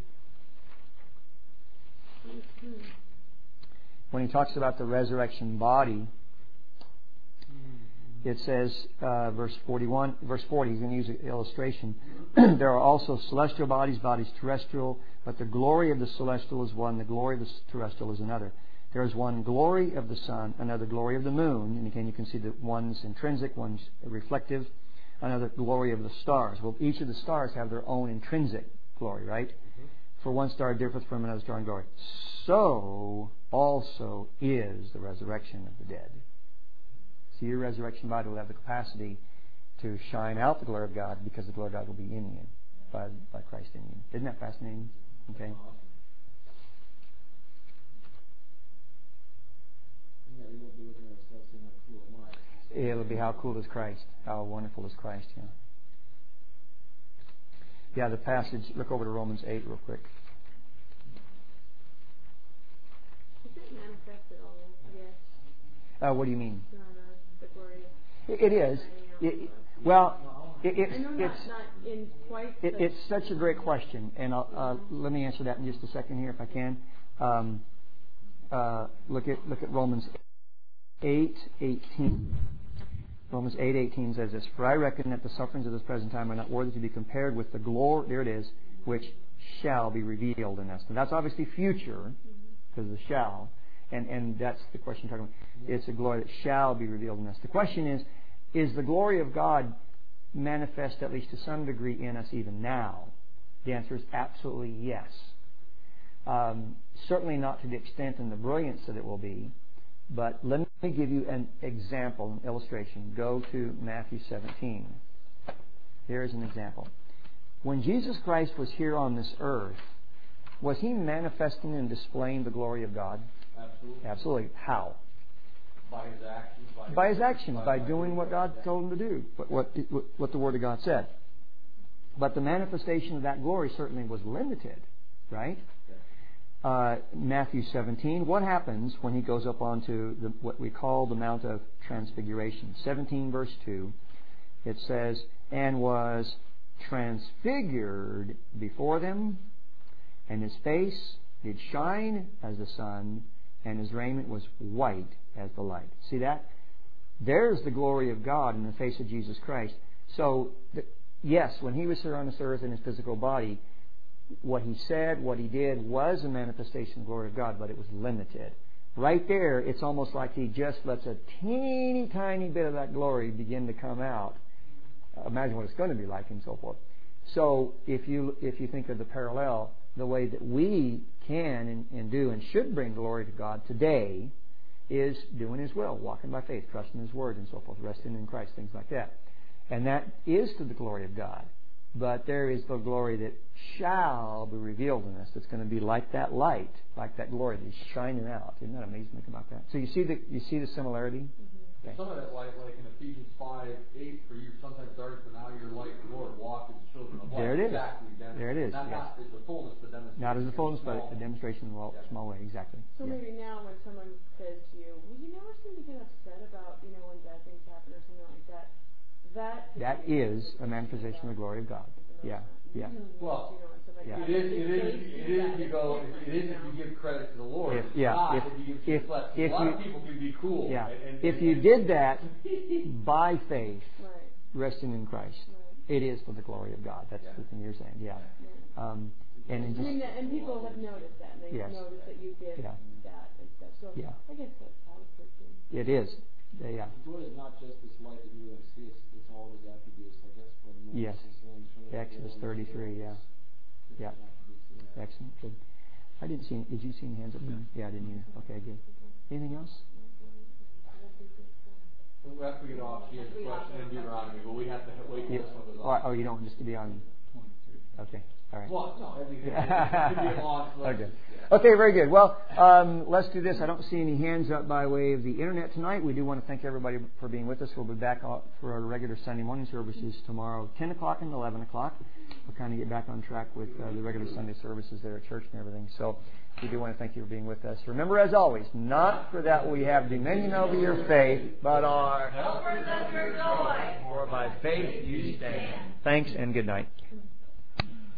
When he talks about the resurrection body, it says, verse 40, he's going to use an illustration. There are also celestial bodies terrestrial, but the glory of the celestial is one, the glory of the terrestrial is another. There is one glory of the sun, another glory of the moon, and again you can see that one's intrinsic, one's reflective, another glory of the stars. Well, each of the stars have their own intrinsic glory, right? Mm-hmm. For one star differeth from another star in glory. So also is the resurrection of the dead. So your resurrection body will have the capacity to shine out the glory of God because the glory of God will be in you by Christ in you. Isn't that fascinating? Okay. It'll be how cool is Christ? How wonderful is Christ? Yeah, the passage, look over to Romans 8 real quick. Is it manifested all yet? What do you mean? The glory. It is. It's such a great question, and let me answer that in just a second here if I can. Look at Romans 8:18. Romans 8:18 says this: "For I reckon that the sufferings of this present time are not worthy to be compared with the glory," there it is, "which shall be revealed in us." And that's obviously future, because of the shall. And that's the question you're talking about. It's a glory that shall be revealed in us. The question is the glory of God manifest at least to some degree in us even now? The answer is absolutely yes. Certainly not to the extent and the brilliance that it will be. But let me give you an example, an illustration. Go to Matthew 17. Here's an example. When Jesus Christ was here on this earth, was He manifesting and displaying the glory of God? Absolutely. Absolutely. How? By His actions. By His actions, by doing what God told Him to do, what the Word of God said. But the manifestation of that glory certainly was limited, right? Matthew 17, what happens when He goes up onto what we call the Mount of Transfiguration? 17 verse 2, it says, and was transfigured before them, and His face did shine as the sun, and His raiment was white as the light. See that? There's the glory of God in the face of Jesus Christ. So, yes, when He was here on this earth in His physical body, what He said, what He did was a manifestation of the glory of God, but it was limited. Right there, it's almost like He just lets a teeny tiny bit of that glory begin to come out. Imagine what it's going to be like and so forth. So if you think of the parallel, the way that we can and do and should bring glory to God today is doing His will, walking by faith, trusting His Word and so forth, resting in Christ, things like that. And that is to the glory of God. But there is the glory that shall be revealed in us. That's going to be like that light, like that glory that is shining out. Isn't that amazing to think about that? So you see the similarity? Okay. Some of that, like in Ephesians 5:8, for you sometimes dark, but now your light, the Lord, walk as children of light. There it is. Exactly. There it is. Not as the fullness, but demonstration. Not as the fullness, but a demonstration in a small way. Exactly. So maybe now when someone says to you, well, you never seem to get upset about, when bad things happen or something like that. That is a manifestation of the glory of God. Yeah. Yeah. Well, it is if you give credit to the Lord. A lot of people can be cool. Yeah. And if you did that by faith, right, resting in Christ, right, it is for the glory of God. That's the thing you're saying. Yeah. And people have noticed that. And they've noticed that you did that and stuff. So I guess that's how it's working. It is. Yeah. The glory is not just this light that you're going to see. It's all His attributes, I guess. From Yes. Exodus 33. Yeah. Yeah. Excellent. Good. I didn't see. Did you see any hands up there? Yeah, didn't you? Okay, good. Anything else? After we get off, she has a question in Deuteronomy, but we have to wait till this one goes on. Oh, you don't want us to be on? Okay. All right. Well, no, I mean, it could be a long. Okay. Okay, very good. Well, let's do this. I don't see any hands up by way of the internet tonight. We do want to thank everybody for being with us. We'll be back for our regular Sunday morning services tomorrow, 10 o'clock and 11 o'clock. We'll kind of get back on track with the regular Sunday services there at church and everything. So we do want to thank you for being with us. Remember, as always, not for that we have dominion over your faith, but our helpers of your joy. For by faith you stand. Thanks and good night.